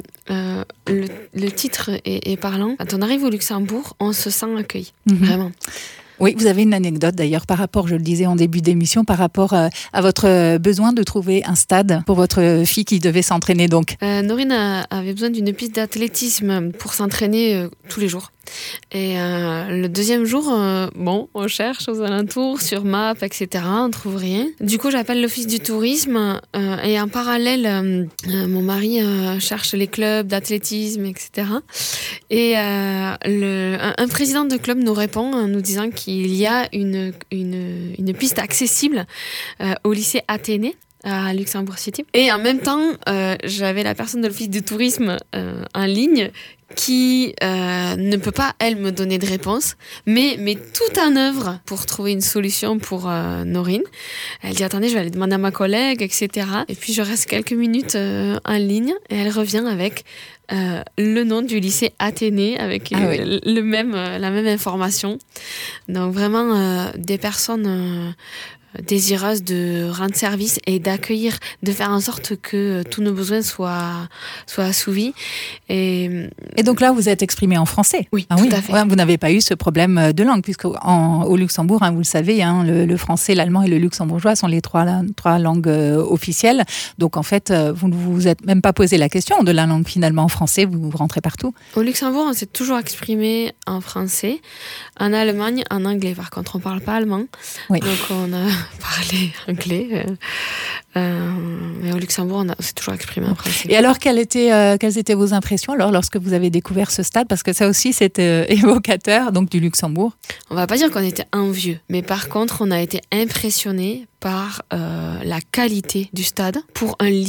le titre est parlant. Quand on arrive au Luxembourg, on se sent accueilli. Vraiment. Oui, vous avez une anecdote d'ailleurs par rapport, je le disais en début d'émission, par rapport à votre besoin de trouver un stade pour votre fille qui devait s'entraîner donc. Norine avait besoin d'une piste d'athlétisme pour s'entraîner tous les jours. Et le deuxième jour, on cherche aux alentours, sur map, etc. On trouve rien. Du coup, j'appelle l'office du tourisme et en parallèle, mon mari cherche les clubs d'athlétisme, etc. Et un président de club nous répond en nous disant qu'il y a une piste accessible au lycée Athénée à Luxembourg City. Et en même temps, j'avais la personne de l'office du tourisme en ligne qui ne peut pas, elle, me donner de réponse, mais met tout en œuvre pour trouver une solution pour Norine. Elle dit, attendez, je vais aller demander à ma collègue, etc. Et puis, je reste quelques minutes en ligne et elle revient avec le nom du lycée Athénée avec la même information. Donc, vraiment, des personnes désireuses de rendre service et d'accueillir, de faire en sorte que tous nos besoins soient assouvis. Et donc là, vous êtes exprimé en français. Oui, tout à fait. Ouais, vous n'avez pas eu ce problème de langue, puisque au Luxembourg, vous le savez, le français, l'allemand et le luxembourgeois sont les trois langues officielles. Donc en fait, vous ne vous êtes même pas posé la question de la langue finalement en français, vous rentrez partout. Au Luxembourg, on s'est toujours exprimé en français, en Allemagne, en anglais. Par contre, on ne parle pas allemand. Oui. Donc on a parlé anglais. Mais au Luxembourg, on s'est toujours exprimé en français. Et alors, quelles étaient vos impressions alors, lorsque vous avez découvert ce stade? Parce que ça aussi, c'est évocateur donc, du Luxembourg. On ne va pas dire qu'on était envieux, mais par contre, on a été impressionnés par la qualité du stade pour un lycée.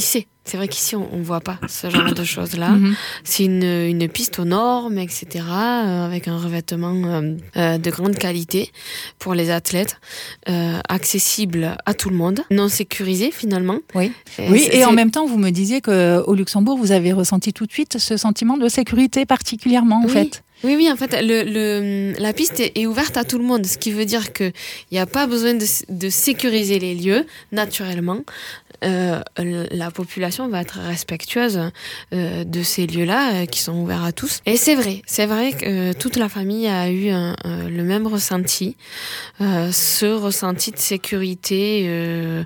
C'est vrai qu'ici, on ne voit pas ce genre de choses-là. C'est une piste aux normes, etc., avec un revêtement de grande qualité pour les athlètes, accessible à tout le monde, non sécurisé finalement. Oui, et en même temps, vous me disiez qu'au Luxembourg, vous avez ressenti tout de suite ce sentiment de sécurité particulièrement, en fait. Oui, en fait, la piste est ouverte à tout le monde, ce qui veut dire qu'il n'y a pas besoin de sécuriser les lieux, naturellement. La population va être respectueuse de ces lieux-là qui sont ouverts à tous. Et c'est vrai que toute la famille a eu le même ressenti, ce ressenti de sécurité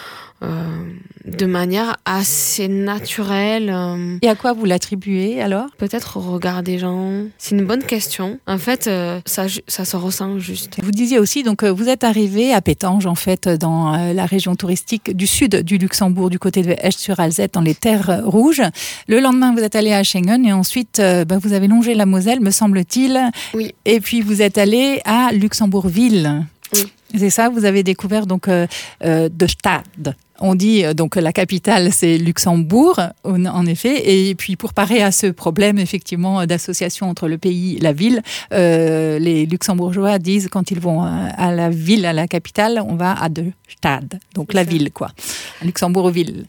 de manière assez naturelle. Et à quoi vous l'attribuez alors ? Peut-être au regard des gens. C'est une bonne question. En fait, ça se ressent juste. Vous disiez aussi, donc vous êtes arrivé à Pétange, en fait, dans la région touristique du sud du Luxembourg, du côté de Esch-sur-Alzette, dans les terres rouges. Le lendemain, vous êtes allé à Schengen et ensuite, vous avez longé la Moselle, me semble-t-il. Oui. Et puis, vous êtes allé à Luxembourg-Ville. Oui. C'est ça, vous avez découvert donc de Stade. On dit donc la capitale, c'est Luxembourg, en effet. Et puis pour parer à ce problème, effectivement, d'association entre le pays et la ville, les Luxembourgeois disent quand ils vont à la ville, à la capitale, on va à de Stade, donc c'est la ville, quoi. Luxembourg-Ville.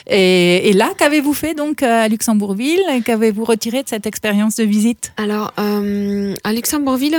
Et là, qu'avez-vous fait donc à Luxembourg-Ville ? Qu'avez-vous retiré de cette expérience de visite ? Alors, à Luxembourg-Ville,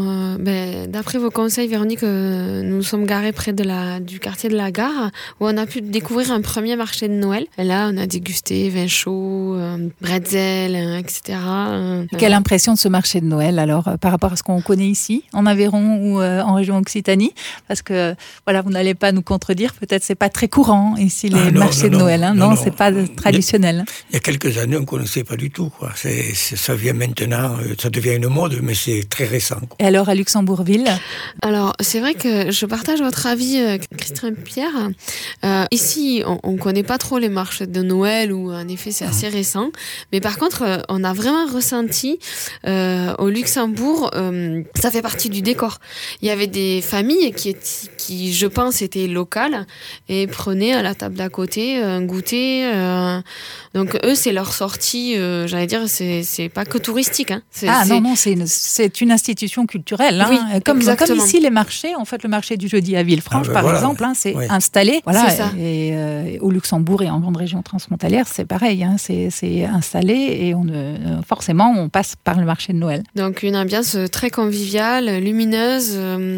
d'après vos conseils, Véronique, nous sommes garés près du quartier de la Gare, où on a pu découvrir un premier marché de Noël. Et là, on a dégusté vin chaud, bretzel, etc. Quelle impression de ce marché de Noël, alors, par rapport à ce qu'on connaît ici, en Aveyron ou en région Occitanie ? Parce que, voilà, vous n'allez pas nous contredire, peut-être c'est pas très courant ici, les marchés de Noël. Non, c'est pas traditionnel. Il y a quelques années, on ne connaissait pas du tout, quoi. Ça vient maintenant, ça devient une mode, mais c'est très récent, quoi. Et alors, à Luxembourg-Ville ? Alors, c'est vrai que je partage votre avis, Christian Pierre. Ici, on ne connaît pas trop les marchés de Noël, où en effet c'est assez récent. Mais par contre, on a vraiment ressenti au Luxembourg, ça fait partie du décor. Il y avait des familles qui je pense, étaient locales et prenaient à la table d'à côté un goûter. Donc eux, c'est leur sortie, j'allais dire, c'est pas que touristique. Hein. Non, c'est une institution culturelle. Hein. Oui, comme ici, les marchés, en fait, le marché du jeudi à Villefranche, par exemple, c'est installé. Voilà, c'est ça. Et au Luxembourg et en grande région transfrontalière, c'est pareil. Hein, c'est installé et forcément, on passe par le marché de Noël. Donc une ambiance très conviviale, lumineuse,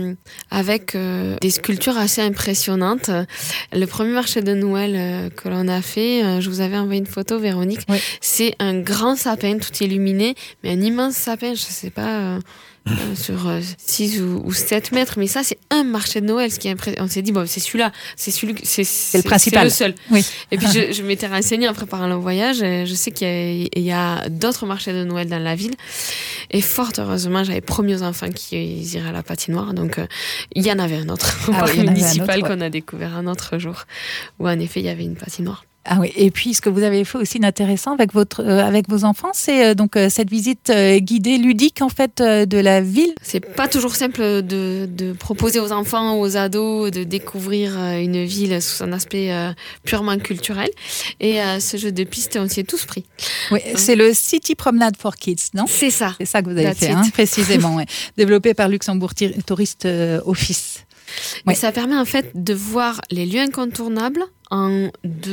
avec des sculptures assez impressionnantes. Le premier marché de Noël que l'on a fait, je vous avais envoyé une photo, Véronique. Oui. C'est un grand sapin, tout illuminé, mais un immense sapin, je ne sais pas... sur 6 ou 7 mètres, mais ça c'est un marché de Noël, ce qui est impressionnant. On s'est dit bon, c'est celui-là, c'est le principal, c'est le seul. Oui. Et puis je m'étais renseignée en préparant le voyage, je sais qu'il y a d'autres marchés de Noël dans la ville, et fort heureusement j'avais promis aux enfants qu'ils iraient à la patinoire, donc il y en avait un autre au parc municipal qu'on a découvert un autre jour, où en effet il y avait une patinoire. Ah oui, et puis ce que vous avez fait aussi d'intéressant avec vos enfants, c'est donc cette visite guidée, ludique en fait de la ville. C'est pas toujours simple de proposer aux enfants, aux ados de découvrir une ville sous un aspect purement culturel. Et ce jeu de piste, on s'y est tous pris. Oui, c'est le City Promenade for Kids, non ? C'est ça. C'est ça que vous avez fait, précisément, ouais. Développé par Luxembourg Tourist Office. Mais ça permet en fait de voir les lieux incontournables en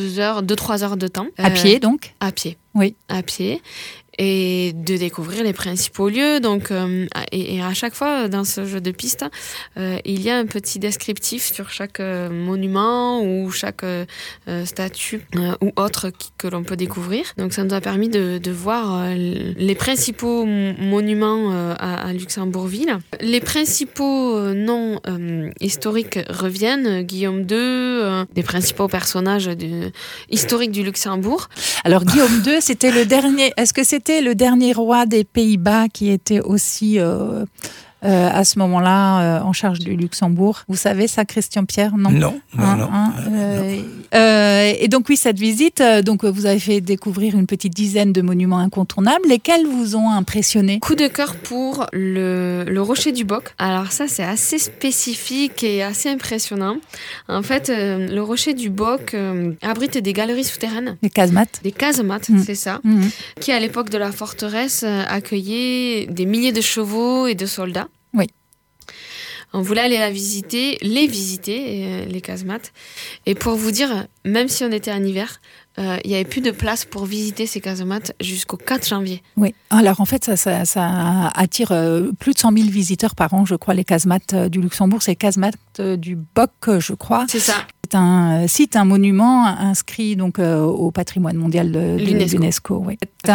2-3 heures de temps. À pied donc ? À pied. Oui. À pied. Et de découvrir les principaux lieux. Donc, et à chaque fois, dans ce jeu de piste, il y a un petit descriptif sur chaque monument ou chaque statue ou autre que l'on peut découvrir. Donc, ça nous a permis de voir les principaux monuments à Luxembourg-Ville. Les principaux noms historiques reviennent. Guillaume II, des principaux personnages historiques du Luxembourg. Alors, Guillaume II, c'était le dernier... Est-ce que c'était le dernier roi des Pays-Bas qui était aussi à ce moment-là en charge du Luxembourg? Vous savez ça, Christian Pierre? Non. Non. Et donc oui, cette visite, donc vous avez fait découvrir une petite dizaine de monuments incontournables. Lesquels vous ont impressionné? Coup de cœur pour le rocher du Boc. Alors ça, c'est assez spécifique et assez impressionnant. En fait, le rocher du Boc abrite des galeries souterraines. Les casemates. Des casemates, c'est ça. Qui, à l'époque de la forteresse, accueillaient des milliers de chevaux et de soldats. Oui. On voulait aller les visiter, les casemates. Et pour vous dire, même si on était en hiver, il n'y avait plus de place pour visiter ces casemates jusqu'au 4 janvier. Oui, alors en fait, ça attire plus de 100 000 visiteurs par an, je crois, les casemates du Luxembourg. C'est les casemates du Boc, je crois. C'est ça. C'est un site, un monument inscrit donc, au patrimoine mondial de l'UNESCO. Oui. C'est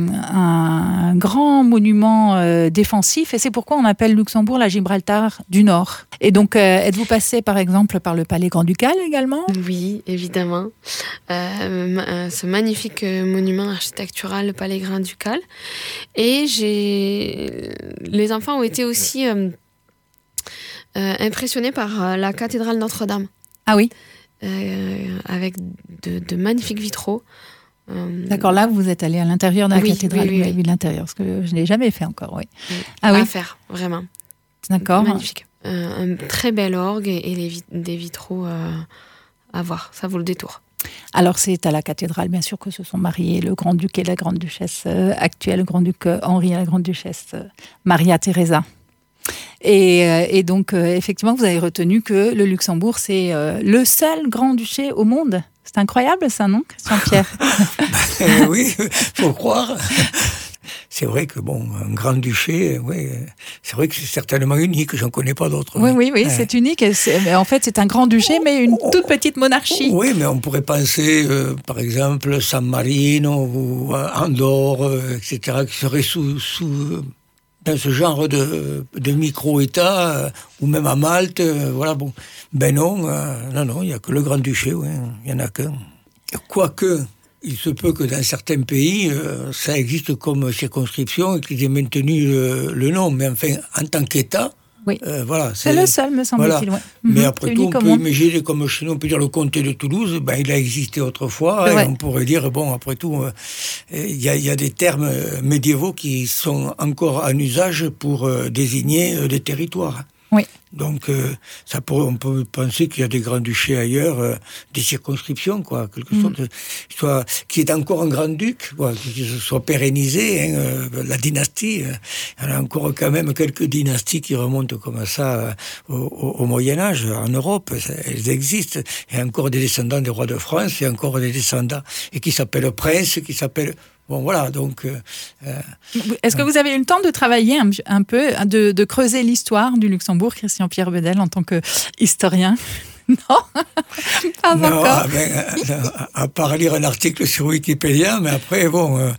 un grand monument défensif et c'est pourquoi on appelle Luxembourg la Gibraltar du Nord. Et donc, êtes-vous passé par exemple par le Palais Grand-Ducal également? Oui, évidemment. Ce magnifique monument architectural, le Palais Grand-Ducal. Et les enfants ont été aussi impressionnés par la cathédrale Notre-Dame. Ah oui. Avec de magnifiques vitraux. D'accord, là vous êtes allé à l'intérieur de la cathédrale, vous avez vu l'intérieur, parce que je ne l'ai jamais fait encore. Oui. Ah oui. À faire, vraiment. D'accord. Magnifique. Un très bel orgue et des vitraux à voir, ça vaut le détour. Alors c'est à la cathédrale bien sûr que se sont mariés le grand-duc et la grande-duchesse actuelle, le grand-duc Henri et la grande-duchesse Maria Theresa. Et donc, effectivement, vous avez retenu que le Luxembourg, c'est le seul grand-duché au monde. C'est incroyable, ça, non, Christian-Pierre? Oui, faut croire. C'est vrai que, un grand-duché, oui, c'est vrai que c'est certainement unique, j'en connais pas d'autres. Oui, c'est unique. En fait, c'est un grand-duché, mais une toute petite monarchie. Oui, mais on pourrait penser, par exemple, San Marino ou Andorre, etc., qui seraient sous dans ce genre de micro-État, ou même à Malte, voilà, bon. Ben non, il n'y a que le Grand-Duché, oui, il n'y en a qu'un. Quoique, il se peut que dans certains pays, ça existe comme circonscription et qu'ils aient maintenu le nom, mais enfin, en tant qu'État, oui. Voilà. C'est le seul, me semble-t-il. Voilà. Mais après tout, on peut imaginer, comme chez nous, on peut dire le comté de Toulouse, il a existé autrefois, et on pourrait dire, après tout, il y a des termes médiévaux qui sont encore en usage pour désigner des territoires. Oui. Donc, on peut penser qu'il y a des grands-duchés ailleurs, des circonscriptions, quoi, quelque chose qui est encore un grand-duc, qui soit pérennisé, la dynastie. Il y en a encore quand même quelques dynasties qui remontent comme ça au Moyen-Âge, en Europe. Elles existent. Il y a encore des descendants des rois de France, il y a encore des descendants, et qui s'appellent princes, qui s'appellent... Bon, voilà, donc... Est-ce que vous avez eu le temps de travailler un peu, de creuser l'histoire du Luxembourg, Christian-Pierre Bedel, en tant qu'historien? Non, pas encore. À part lire un article sur Wikipédia, mais après,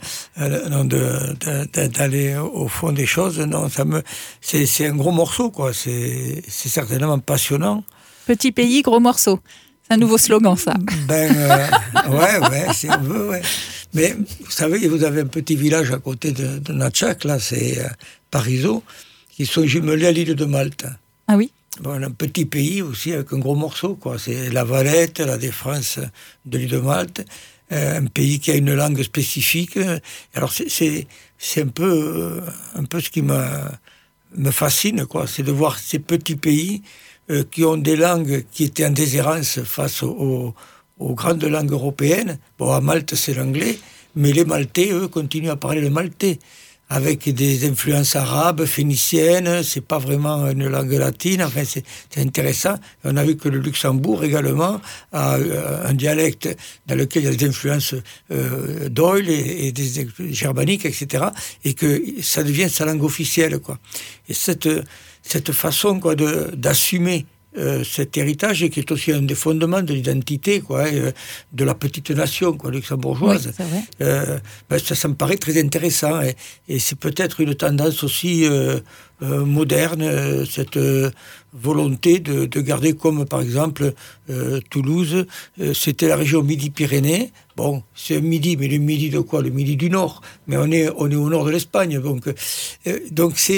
d'aller au fond des choses, non, c'est un gros morceau, quoi. C'est certainement passionnant. Petit pays, gros morceau. C'est un nouveau slogan, ça. Ouais, si on veut, ouais. Mais vous savez, vous avez un petit village à côté de Natchak, là, c'est Parisot, qui sont jumelés à l'île de Malte. Ah oui. Un petit pays aussi avec un gros morceau, quoi. C'est la Valette, la défense de l'île de Malte, un pays qui a une langue spécifique. Alors c'est un peu ce qui me fascine, quoi. C'est de voir ces petits pays qui ont des langues qui étaient en déshérence face aux grandes langues européennes. Bon, à Malte, c'est l'anglais, mais les Maltais, eux, continuent à parler le maltais, avec des influences arabes, phéniciennes, c'est pas vraiment une langue latine, enfin, c'est intéressant. On a vu que le Luxembourg, également, a un dialecte dans lequel il y a des influences d'Oil et des germaniques, etc., et que ça devient sa langue officielle, quoi. Et cette façon, quoi, d'assumer cet héritage qui est aussi un des fondements de l'identité, quoi, de la petite nation, quoi, luxembourgeoise. Oui, c'est vrai. Ça me paraît très intéressant et c'est peut-être une tendance aussi moderne, cette volonté de garder comme par exemple Toulouse, c'était la région Midi-Pyrénées. Bon, c'est un midi, mais le midi de quoi? Le midi du Nord. Mais on est au nord de l'Espagne, donc c'est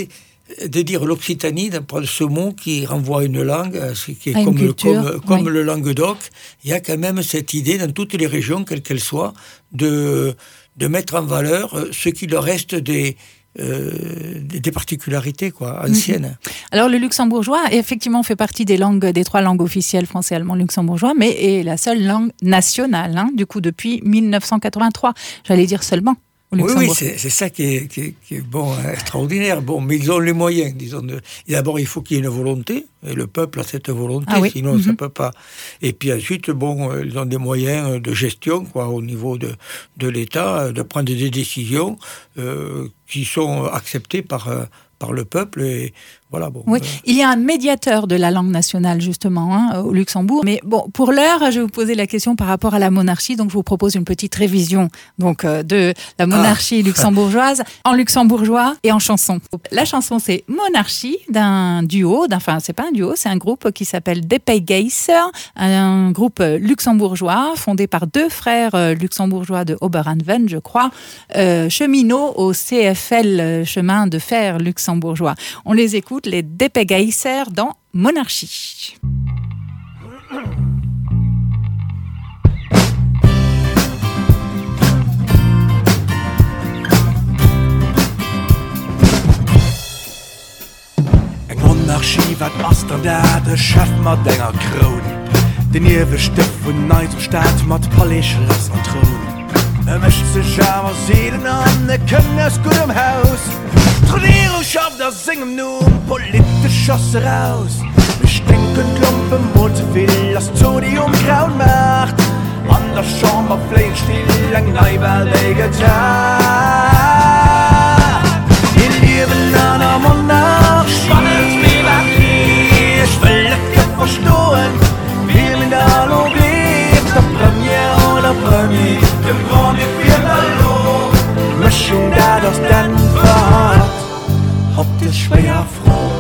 de dire l'Occitanie, d'apprendre ce mot qui renvoie à une langue, qui est comme le Languedoc. Il y a quand même cette idée dans toutes les régions, quelles qu'elles soient, de mettre en valeur ce qui leur reste des particularités anciennes. Alors le luxembourgeois, effectivement, fait partie des 3 langues officielles français, allemand, luxembourgeois, mais est la seule langue nationale, du coup, depuis 1983. J'allais dire seulement. Oui, c'est ça qui est extraordinaire. Bon, mais ils ont les moyens, disons. Et d'abord, il faut qu'il y ait une volonté, et le peuple a cette volonté, sinon ça peut pas. Et puis ensuite, ils ont des moyens de gestion, au niveau de l'État, de prendre des décisions qui sont acceptées par le peuple. Et voilà, il y a un médiateur de la langue nationale, justement, au Luxembourg. Mais bon, pour l'heure, je vais vous poser la question par rapport à la monarchie. Donc, je vous propose une petite révision de la monarchie luxembourgeoise en luxembourgeois et en chanson. La chanson, c'est Monarchie, d'un duo. C'est pas un duo, c'est un groupe qui s'appelle De Peygeiser, un groupe luxembourgeois fondé par 2 frères luxembourgeois de Oberanven, je crois, cheminots au CFL, chemin de fer luxembourgeois. On les écoute, les De Peygeiser dans Monarchie. Eng Monarchie wat Amsterdam de Chef mat enger Kron. Den niewe Stift vun Neiserstaat mat Palais an Thron. Mischt se Schawer Seelen an, kënnes gut im Haus. Tradierung schafft das Singen nun politisch Schosse raus. Bestinken Klumpen, Mund will, das Zodium grauen macht. An der Chambre fleht still, eng Neuwelt vegetarisch. Wir leben an der Monarchie. Spannend wie Magie. Ich will nicht verstehen, wie mit der Log lebt. Der Premier oder Premier, dem Grand Vier Hallo. Mischung da das dann verhat. Habt ihr schwer froh?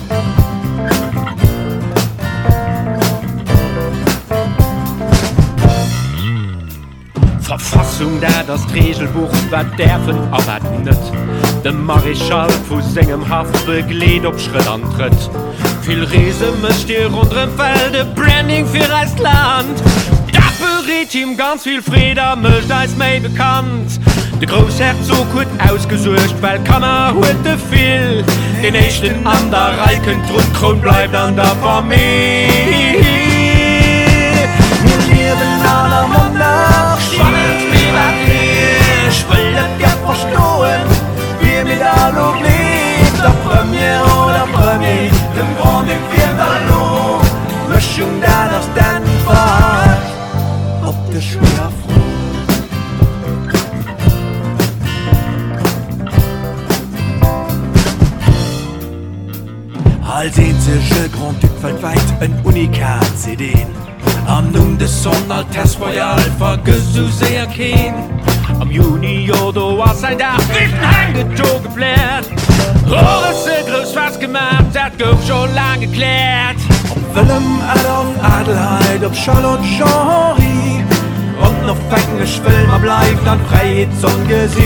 Verfassung da das Regelbuch wat derfen erwarten net. De Marischal vu segem Haft begleet op Schritt antritt. Viel Reese mischt ihr rundrem Felde Branding für als Land. Da berät ihm ganz viel Frieder, mischt als mei bekannt. De Großherzog huet ausgesucht, weil Kammer huete viel. Den echten an der Reiken Kron bleibt an der Familie. Wir leben an der Monarchie. Spannend wie Magie. Ich will nicht gern verstehen, wie mit der Log lebt. Der Premier oder Premier, dem Grand Vier Hallo. Mischung da das dann verhat. Ob der schwer froh? Als einzige Grundstück weltweit ein Unikat CD. Am nun des Sonnaltest Royal vergesst sehr kein. Am Juni oder was ein Dach Witten heimgezogen geblärt. Horus groß was gemacht, das gouf schon lang geklärt. Ob Willem, Adolf, Adelheid, ob Charlotte, Jean-Henri. Und noch Englisch will man bleibt an Freiheitsungesehen.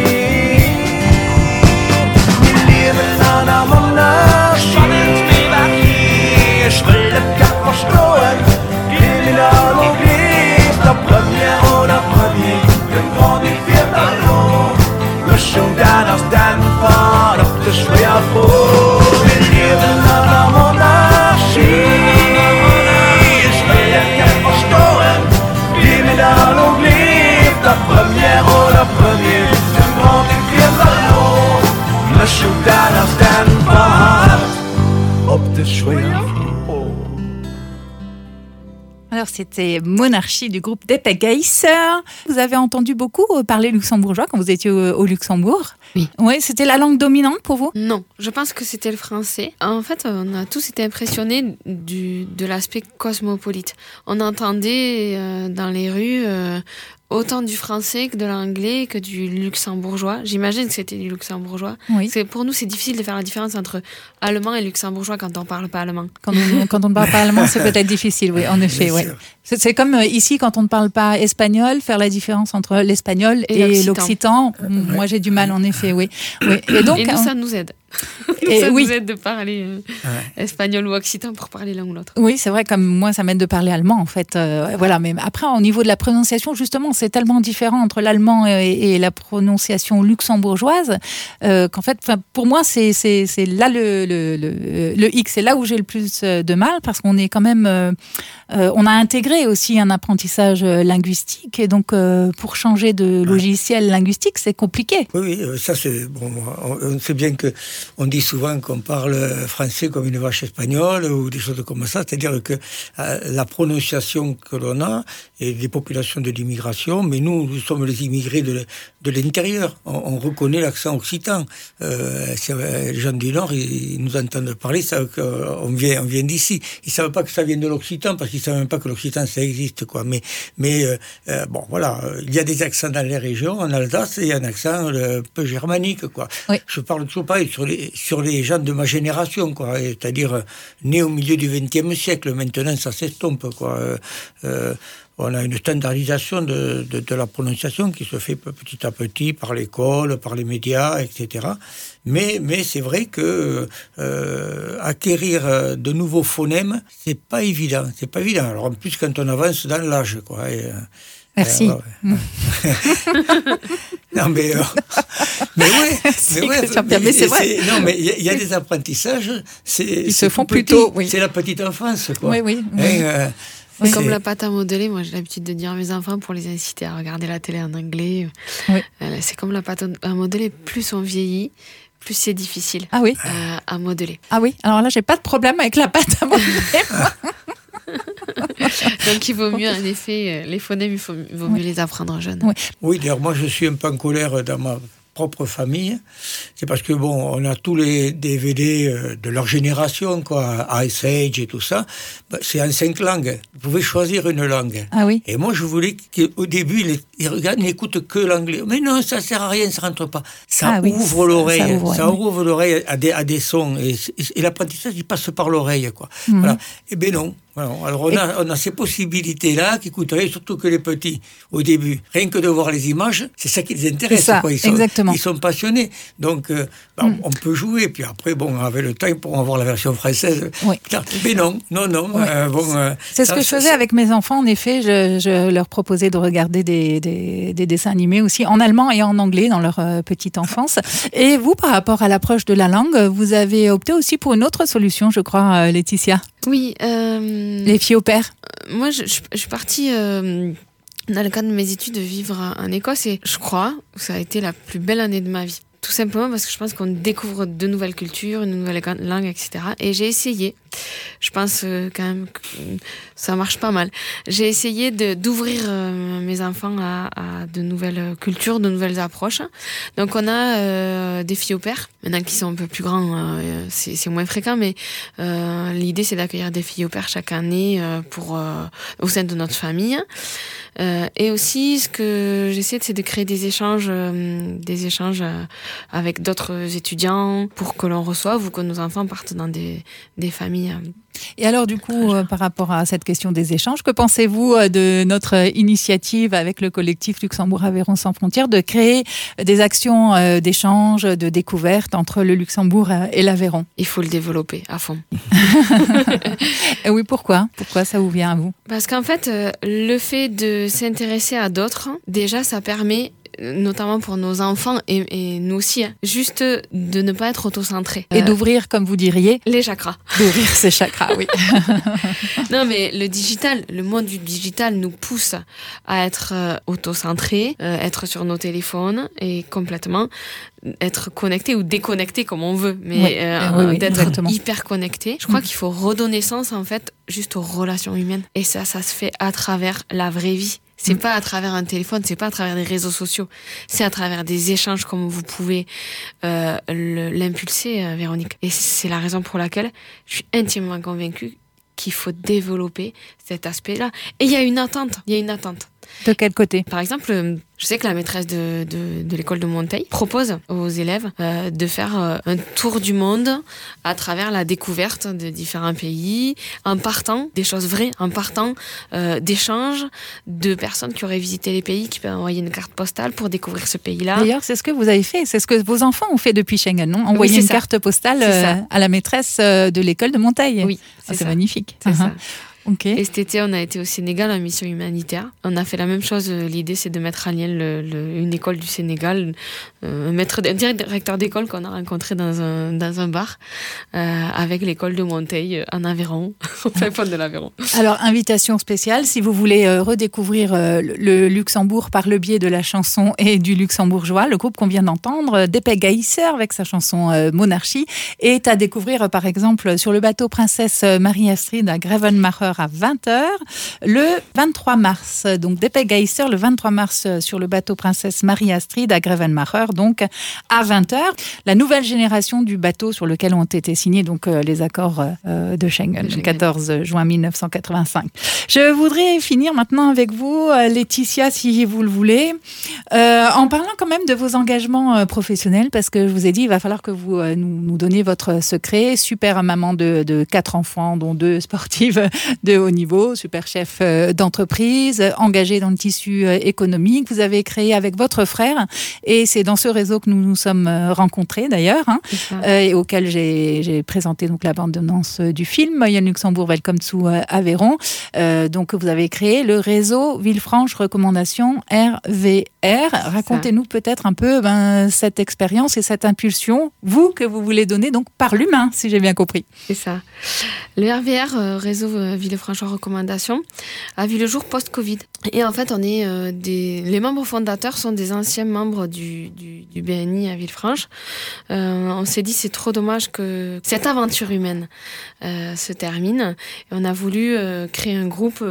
Wir leben an der Monarchie. Spannend wie Magie. Ich will das gar verstehen, wie mit der Log lebt. Der Premier oder Premier, dem Grand Vier Hallo. Mischung da das dann fort, ob das schwer froh. Wir leben an der Monarchie. Ich will das gar verstehen, wie mit der Log lebt. Der Premier oder Premier, dem Grand Vier Hallo. Mischung da das dann fort, ob das schwer froh. Alors, c'était Monarchie du groupe De Peygeiser. Vous avez entendu beaucoup parler luxembourgeois quand vous étiez au Luxembourg? Oui. Oui, c'était la langue dominante pour vous? Non, je pense que c'était le français. En fait, on a tous été impressionnés de l'aspect cosmopolite. On entendait dans les rues autant du français que de l'anglais que du luxembourgeois. J'imagine que c'était du luxembourgeois. Oui. Parce que pour nous, c'est difficile de faire la différence entre allemand et luxembourgeois quand on ne parle pas allemand. Quand on ne parle pas allemand, c'est peut-être difficile, oui, en effet. Oui. C'est comme ici, quand on ne parle pas espagnol, faire la différence entre l'espagnol et l'occitan. Moi, j'ai du mal, en effet, oui. Et donc, et nous, ça nous aide. Ça oui. nous aide de parler espagnol ou occitan pour parler l'un ou l'autre. Oui, c'est vrai, comme moi, ça m'aide de parler allemand, en fait. Voilà, mais après, au niveau de la prononciation, justement, c'est tellement différent entre l'allemand et la prononciation luxembourgeoise qu'en fait, pour moi, c'est là le hic, c'est là où j'ai le plus de mal, parce qu'on est quand même... on a intégré aussi un apprentissage linguistique, et donc pour changer de logiciel linguistique, c'est compliqué. Oui, ça c'est bon. On sait bien que on dit souvent qu'on parle français comme une vache espagnole ou des choses comme ça, c'est-à-dire que la prononciation que l'on a est des populations de l'immigration, mais nous sommes les immigrés de l'intérieur. On reconnaît l'accent occitan. Les gens du Nord, ils nous entendent parler, ils savent qu'on vient d'ici. Ils savent pas que ça vient de l'occitan parce qu'ils savent même pas que l'occitan ça existe, quoi. Mais bon, voilà, il y a des accents dans les régions. En Alsace, il y a un accent un peu germanique, quoi. Oui. Je parle toujours pareil sur les gens de ma génération, quoi. C'est-à-dire nés au milieu du XXe siècle. Maintenant, ça s'estompe, quoi. On a une standardisation de la prononciation qui se fait petit à petit par l'école, par les médias, etc. Mais c'est vrai que acquérir de nouveaux phonèmes, c'est pas évident. C'est pas évident. Alors en plus quand on avance dans l'âge, quoi. Merci. Non mais ouais, mais c'est vrai. Non mais il y a des apprentissages. Ils se font plus tôt. Oui. C'est la petite enfance, quoi. Oui. C'est comme la pâte à modeler. Moi, j'ai l'habitude de dire à mes enfants pour les inciter à regarder la télé en anglais. Oui. C'est comme la pâte à modeler. Plus on vieillit, plus c'est difficile à modeler. Ah oui. Alors là, j'ai pas de problème avec la pâte à modeler. Donc il vaut mieux, en effet, les phonèmes, il vaut mieux les apprendre jeunes. Oui, d'ailleurs, moi, je suis un peu en colère dans ma propre famille, c'est parce que bon, on a tous les DVD de leur génération, quoi, Ice Age et tout ça, c'est en 5 langues. Vous pouvez choisir une langue. Ah oui. Et moi, je voulais qu'au début, ils regardent, n'écoutent que l'anglais. Mais non, ça sert à rien, ça rentre pas. Ça ouvre l'oreille, ça ouvre l'oreille à des sons, et l'apprentissage, il passe par l'oreille, quoi. Voilà. Et ben non. Alors on a ces possibilités-là qui coûteraient surtout que les petits au début. Rien que de voir les images, c'est ça qui les intéresse. Ça, quoi. Ils sont passionnés. Donc on peut jouer. Puis après, avec le temps, ils pourront avoir la version française. Oui. Mais non. Oui. C'est ce que je faisais avec mes enfants. En effet, je leur proposais de regarder des dessins animés aussi en allemand et en anglais dans leur petite enfance. Et vous, par rapport à l'approche de la langue, vous avez opté aussi pour une autre solution, je crois, Laetitia. Oui. Les filles au père. Moi, je suis partie dans le cadre de mes études vivre en Écosse et je crois que ça a été la plus belle année de ma vie. Tout simplement parce que je pense qu'on découvre de nouvelles cultures, une nouvelle langue, etc. Et j'ai essayé. Je pense quand même que ça marche pas mal. J'ai essayé d'ouvrir mes enfants à de nouvelles cultures, de nouvelles approches. Donc on a des filles au père, maintenant qui sont un peu plus grands, c'est moins fréquent, mais l'idée c'est d'accueillir des filles au père chaque année au sein de notre famille. Et aussi, ce que j'essaie, c'est de créer des échanges avec d'autres étudiants pour que l'on reçoive ou que nos enfants partent dans des familles. Et alors, du coup, par rapport à cette question des échanges, que pensez-vous de notre initiative avec le collectif Luxembourg-Aveyron sans frontières de créer des actions d'échange, de découverte entre le Luxembourg et l'Aveyron ? Il faut le développer à fond. Et oui, pourquoi ? Pourquoi ça vous vient à vous ? Parce qu'en fait, le fait de s'intéresser à d'autres, déjà, ça permet, notamment pour nos enfants et nous aussi, juste de ne pas être auto-centré. Et d'ouvrir, comme vous diriez, les chakras. D'ouvrir ses chakras, oui. Non, mais le monde du digital nous pousse à être auto-centré, être sur nos téléphones et complètement être connecté ou déconnecté comme on veut, mais d'être hyper connecté. Je crois qu'il faut redonner sens, en fait, juste aux relations humaines. Et ça se fait à travers la vraie vie. C'est pas à travers un téléphone, c'est pas à travers des réseaux sociaux, c'est à travers des échanges comme vous pouvez l'impulser, Véronique. Et c'est la raison pour laquelle je suis intimement convaincue qu'il faut développer cet aspect-là. Et il y a une attente. De quel côté ? Par exemple, je sais que la maîtresse de l'école de Monteil propose aux élèves de faire un tour du monde à travers la découverte de différents pays, en partant des choses vraies, en partant d'échanges de personnes qui auraient visité les pays, qui peuvent envoyer une carte postale pour découvrir ce pays-là. D'ailleurs, c'est ce que vous avez fait, c'est ce que vos enfants ont fait depuis Schengen, non ? Envoyer une carte postale à la maîtresse de l'école de Monteil. Oui, c'est magnifique. C'est ça. Okay. Et cet été, on a été au Sénégal en mission humanitaire. On a fait la même chose. L'idée, c'est de mettre en lien une école du Sénégal, un directeur d'école qu'on a rencontré dans un bar, avec l'école de Monteil en Aveyron, au fin fond de l'Aveyron. Alors, invitation spéciale, si vous voulez redécouvrir le Luxembourg par le biais de la chanson et du luxembourgeois, le groupe qu'on vient d'entendre, Depe Gaïsser avec sa chanson Monarchie, est à découvrir par exemple sur le bateau Princesse Marie-Astrid à Grevenmacher à 20h le 23 mars. Donc Depe Gaïsser le 23 mars sur le bateau Princesse Marie-Astrid à Grevenmacher, donc à 20h. La nouvelle génération du bateau sur lequel ont été signés donc les accords de Schengen, le 14 juin 1985. Je voudrais finir maintenant avec vous, Laetitia, si vous le voulez, en parlant quand même de vos engagements professionnels, parce que je vous ai dit, il va falloir que vous nous donniez votre secret. Super maman de 4 enfants, dont 2 sportives de haut niveau, super chef d'entreprise, engagé dans le tissu économique. Vous avez créé avec votre frère, et c'est dans ce réseau que nous nous sommes rencontrés d'ailleurs, et auquel j'ai présenté donc la bande-annonce du film Moyen Luxembourg, Welcome to Aveyron. Donc vous avez créé le réseau Villefranche Recommandation RVR. Racontez-nous peut-être un peu cette expérience et cette impulsion, vous, que vous voulez donner donc par l'humain, si j'ai bien compris. C'est ça. Le RVR, réseau Villefranche Recommandation, a vu le jour post-Covid. Et en fait, on est les membres fondateurs sont des anciens membres du BNI à Villefranche. On s'est dit, c'est trop dommage que cette aventure humaine se termine. Et on a voulu créer un groupe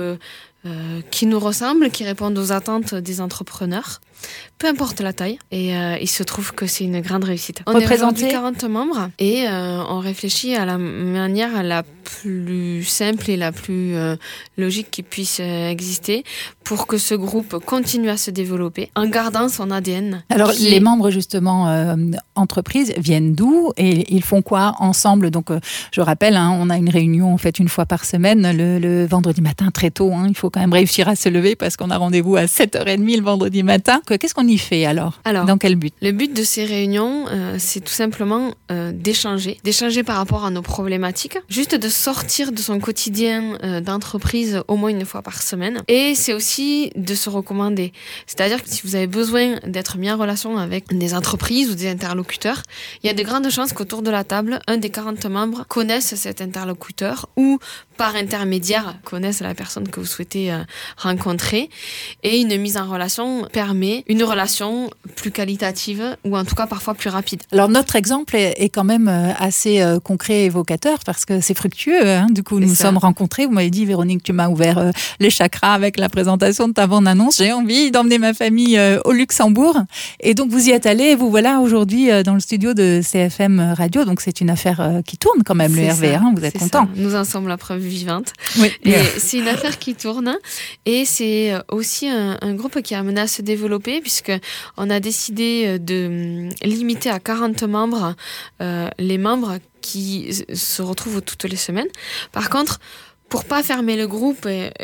qui nous ressemble, qui répond aux attentes des entrepreneurs, peu importe la taille. Et il se trouve que c'est une grande réussite. On est aujourd'hui 40 membres et on réfléchit à la manière la plus simple et la plus logique qui puisse exister pour que ce groupe continue à se développer en gardant son ADN. Alors, les membres, justement, entreprises, viennent d'où et ils font quoi ensemble ? Donc, je rappelle, on a une réunion en fait une fois par semaine, le vendredi matin très tôt. Il faut quand même réussir à se lever parce qu'on a rendez-vous à 7h30 le vendredi matin. Qu'est-ce qu'on y fait alors ? Dans quel but ? Le but de ces réunions, c'est tout simplement d'échanger par rapport à nos problématiques, juste de sortir de son quotidien d'entreprise au moins une fois par semaine. Et c'est aussi de se recommander. C'est-à-dire que si vous avez besoin d'être mis en relation avec des entreprises ou des interlocuteurs, il y a de grandes chances qu'autour de la table, un des 40 membres connaisse cet interlocuteur ou par intermédiaire connaissent la personne que vous souhaitez rencontrer. Et une mise en relation permet une relation plus qualitative ou en tout cas parfois plus rapide. Alors notre exemple est quand même assez concret et évocateur parce que c'est fructueux. Du coup, nous sommes rencontrés. Vous m'avez dit, Véronique, tu m'as ouvert les chakras avec la présentation de ta bande-annonce. J'ai envie d'emmener ma famille au Luxembourg. Et donc, vous y êtes allés et vous voilà aujourd'hui dans le studio de CFM Radio. Donc, c'est une affaire qui tourne quand même, le RVR. Vous êtes content. Nous en sommes la preuve vivante. Oui. Et c'est une affaire qui tourne. Et c'est aussi un groupe qui a amené à se développer puisqu'on a décidé de limiter à 40 membres les membres qui se retrouvent toutes les semaines. Par contre, pour pas fermer le groupe,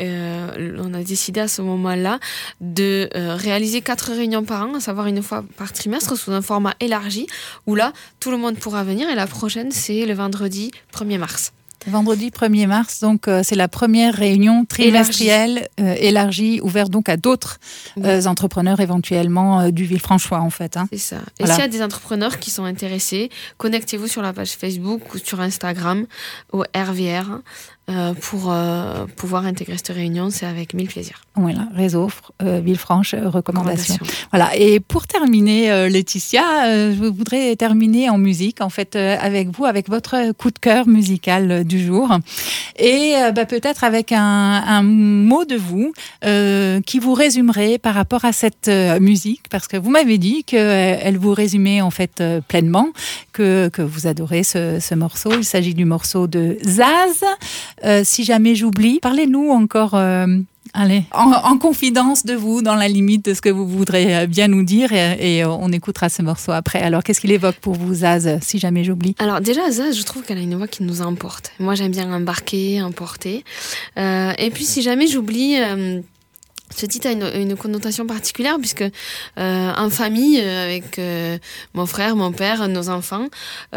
on a décidé à ce moment-là de réaliser 4 réunions par an, à savoir une fois par trimestre, sous un format élargi, où là, tout le monde pourra venir. Et la prochaine, c'est le vendredi 1er mars. Vendredi 1er mars, donc c'est la première réunion trimestrielle élargie, ouverte donc à d'autres entrepreneurs éventuellement du Villefranchois en fait. C'est ça. Et voilà. S'il y a des entrepreneurs qui sont intéressés, connectez-vous sur la page Facebook ou sur Instagram au RVR pour pouvoir intégrer cette réunion, c'est avec 1000 plaisirs. Voilà, réseau Villefranche Recommandation. Voilà. Et pour terminer, Laetitia, je voudrais terminer en musique, en fait, avec vous, avec votre coup de cœur musical du jour. Et peut-être avec un mot de vous qui vous résumerait par rapport à cette musique, parce que vous m'avez dit qu'elle vous résumait en fait pleinement, que vous adorez ce morceau. Il s'agit du morceau de Zaz. Si jamais j'oublie, parlez-nous encore... Allez, en confidence de vous, dans la limite de ce que vous voudrez bien nous dire, et on écoutera ce morceau après. Alors, qu'est-ce qu'il évoque pour vous, Zaz, si jamais j'oublie? Alors déjà, Zaz, je trouve qu'elle a une voix qui nous emporte. Moi, j'aime bien embarquer, emporter. Et puis, si jamais j'oublie... Ce titre a une connotation particulière puisque en famille, avec mon frère, mon père, nos enfants,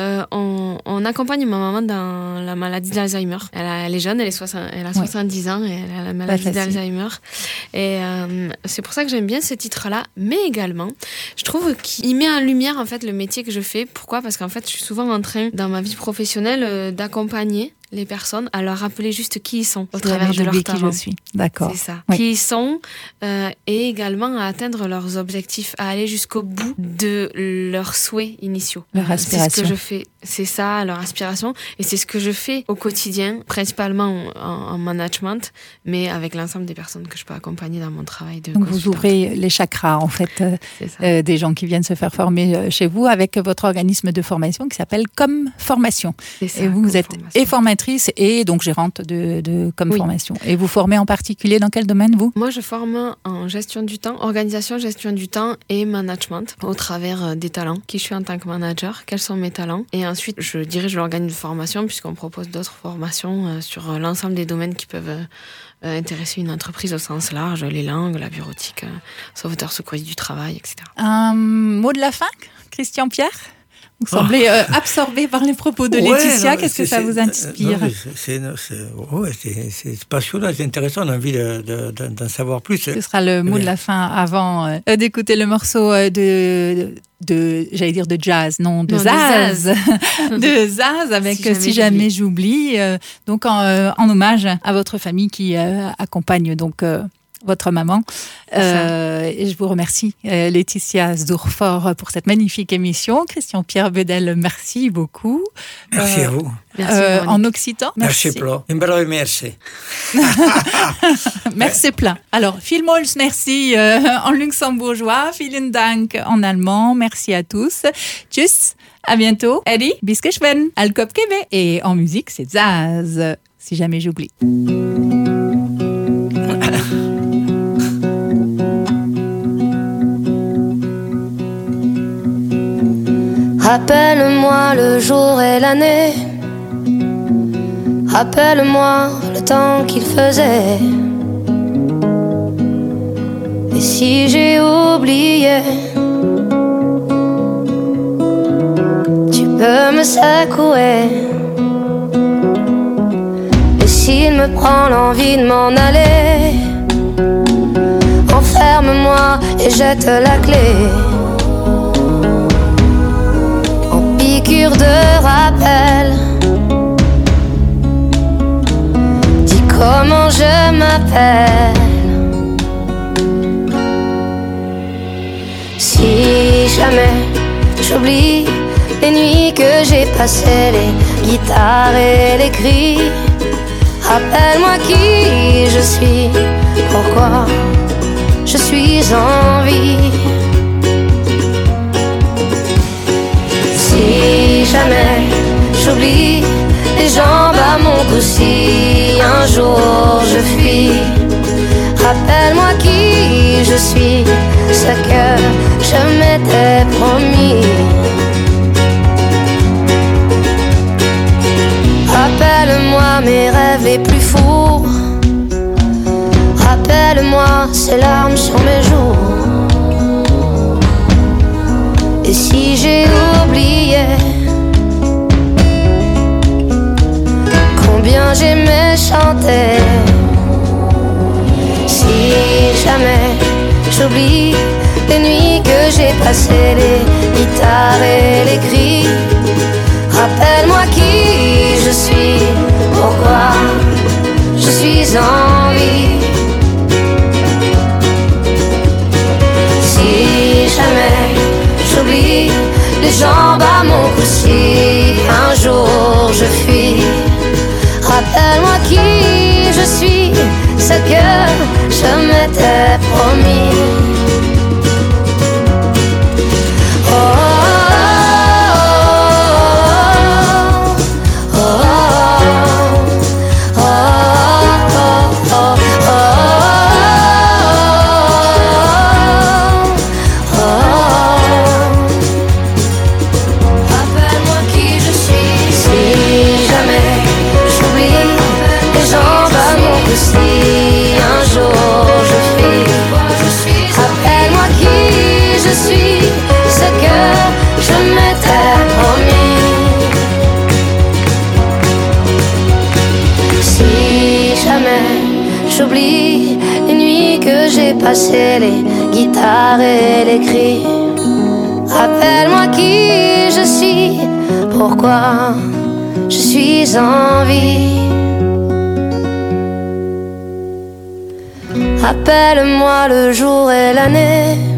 on accompagne ma maman dans la maladie d'Alzheimer. Elle est jeune, elle a 70 ans et elle a la maladie d'Alzheimer. Et c'est pour ça que j'aime bien ce titre-là, mais également, je trouve qu'il met en lumière en fait le métier que je fais. Pourquoi ? Parce qu'en fait, je suis souvent en train, dans ma vie professionnelle, d'accompagner les personnes à leur rappeler juste qui ils sont au travers de leur talent. Qui je suis. D'accord. C'est ça. Oui. Qui ils sont et également à atteindre leurs objectifs, à aller jusqu'au bout de leurs souhaits initiaux. Leur aspiration. C'est ce que je fais. C'est ça, leur aspiration. Et c'est ce que je fais au quotidien, principalement en management, mais avec l'ensemble des personnes que je peux accompagner dans mon travail de consultante. Vous ouvrez les chakras, en fait, des gens qui viennent se faire former chez vous avec votre organisme de formation qui s'appelle Comme Formation. C'est ça, et vous êtes et formatrice et donc gérante de Comme Formation. Et vous formez en particulier dans quel domaine, vous ? Moi, je forme en gestion du temps, organisation, gestion du temps et management au travers des talents. Qui je suis en tant que manager, quels sont mes talents. Et ensuite, je dirige l'organisme de formation puisqu'on propose d'autres formations sur l'ensemble des domaines qui peuvent intéresser une entreprise au sens large, les langues, la bureautique, sauveteur secouriste du travail, etc. Un mot de la fin, Christian Pierre ? Vous semblez absorbé par les propos de Laetitia. Qu'est-ce que ça vous inspire ? C'est passionnant, c'est intéressant, on a envie d'en savoir plus. Ce sera le mot de la fin avant d'écouter le morceau de jazz, de Zaz. De Zaz avec Si jamais j'oublie. Donc en hommage à votre famille qui accompagne donc votre maman. Et je vous remercie, Laetitia Zdurfort, pour cette magnifique émission. Christian Pierre Bedel, merci beaucoup. Merci à vous. En occitan. Merci plein. Merci. Merci plein. Alors, vielmals merci en luxembourgeois, vielen Dank en allemand. Merci à tous. Tschüss, à bientôt. Eddie, bis geschwen, al Kopkebe. Et en musique, c'est Zaz, si jamais j'oublie. Rappelle-moi le jour et l'année. Rappelle-moi le temps qu'il faisait. Et si j'ai oublié, tu peux me secouer. Et s'il me prend l'envie de m'en aller, enferme-moi et jette la clé. Piqûre de rappel, dis comment je m'appelle. Si jamais j'oublie les nuits que j'ai passées, les guitares et les cris, rappelle-moi qui je suis, pourquoi je suis en vie. Si jamais j'oublie les jambes à mon cou, si un jour je fuis, rappelle-moi qui je suis, ce que je m'étais promis. Rappelle-moi mes rêves les plus fous, rappelle-moi ces larmes sur mes joues. Et si j'ai oublié combien j'aimais chanter, si jamais j'oublie les nuits que j'ai passées, les guitares et les cris, rappelle-moi qui je suis, pourquoi je suis en vie. Si jamais j'oublie les jambes à mon cou, si un jour je fuis, rappelle-moi qui je suis, ce que je m'étais promis. Oh, oh, oh, oh, oh, oh. guitare et les cris. Rappelle-moi qui je suis, pourquoi je suis en vie. Rappelle-moi le jour et l'année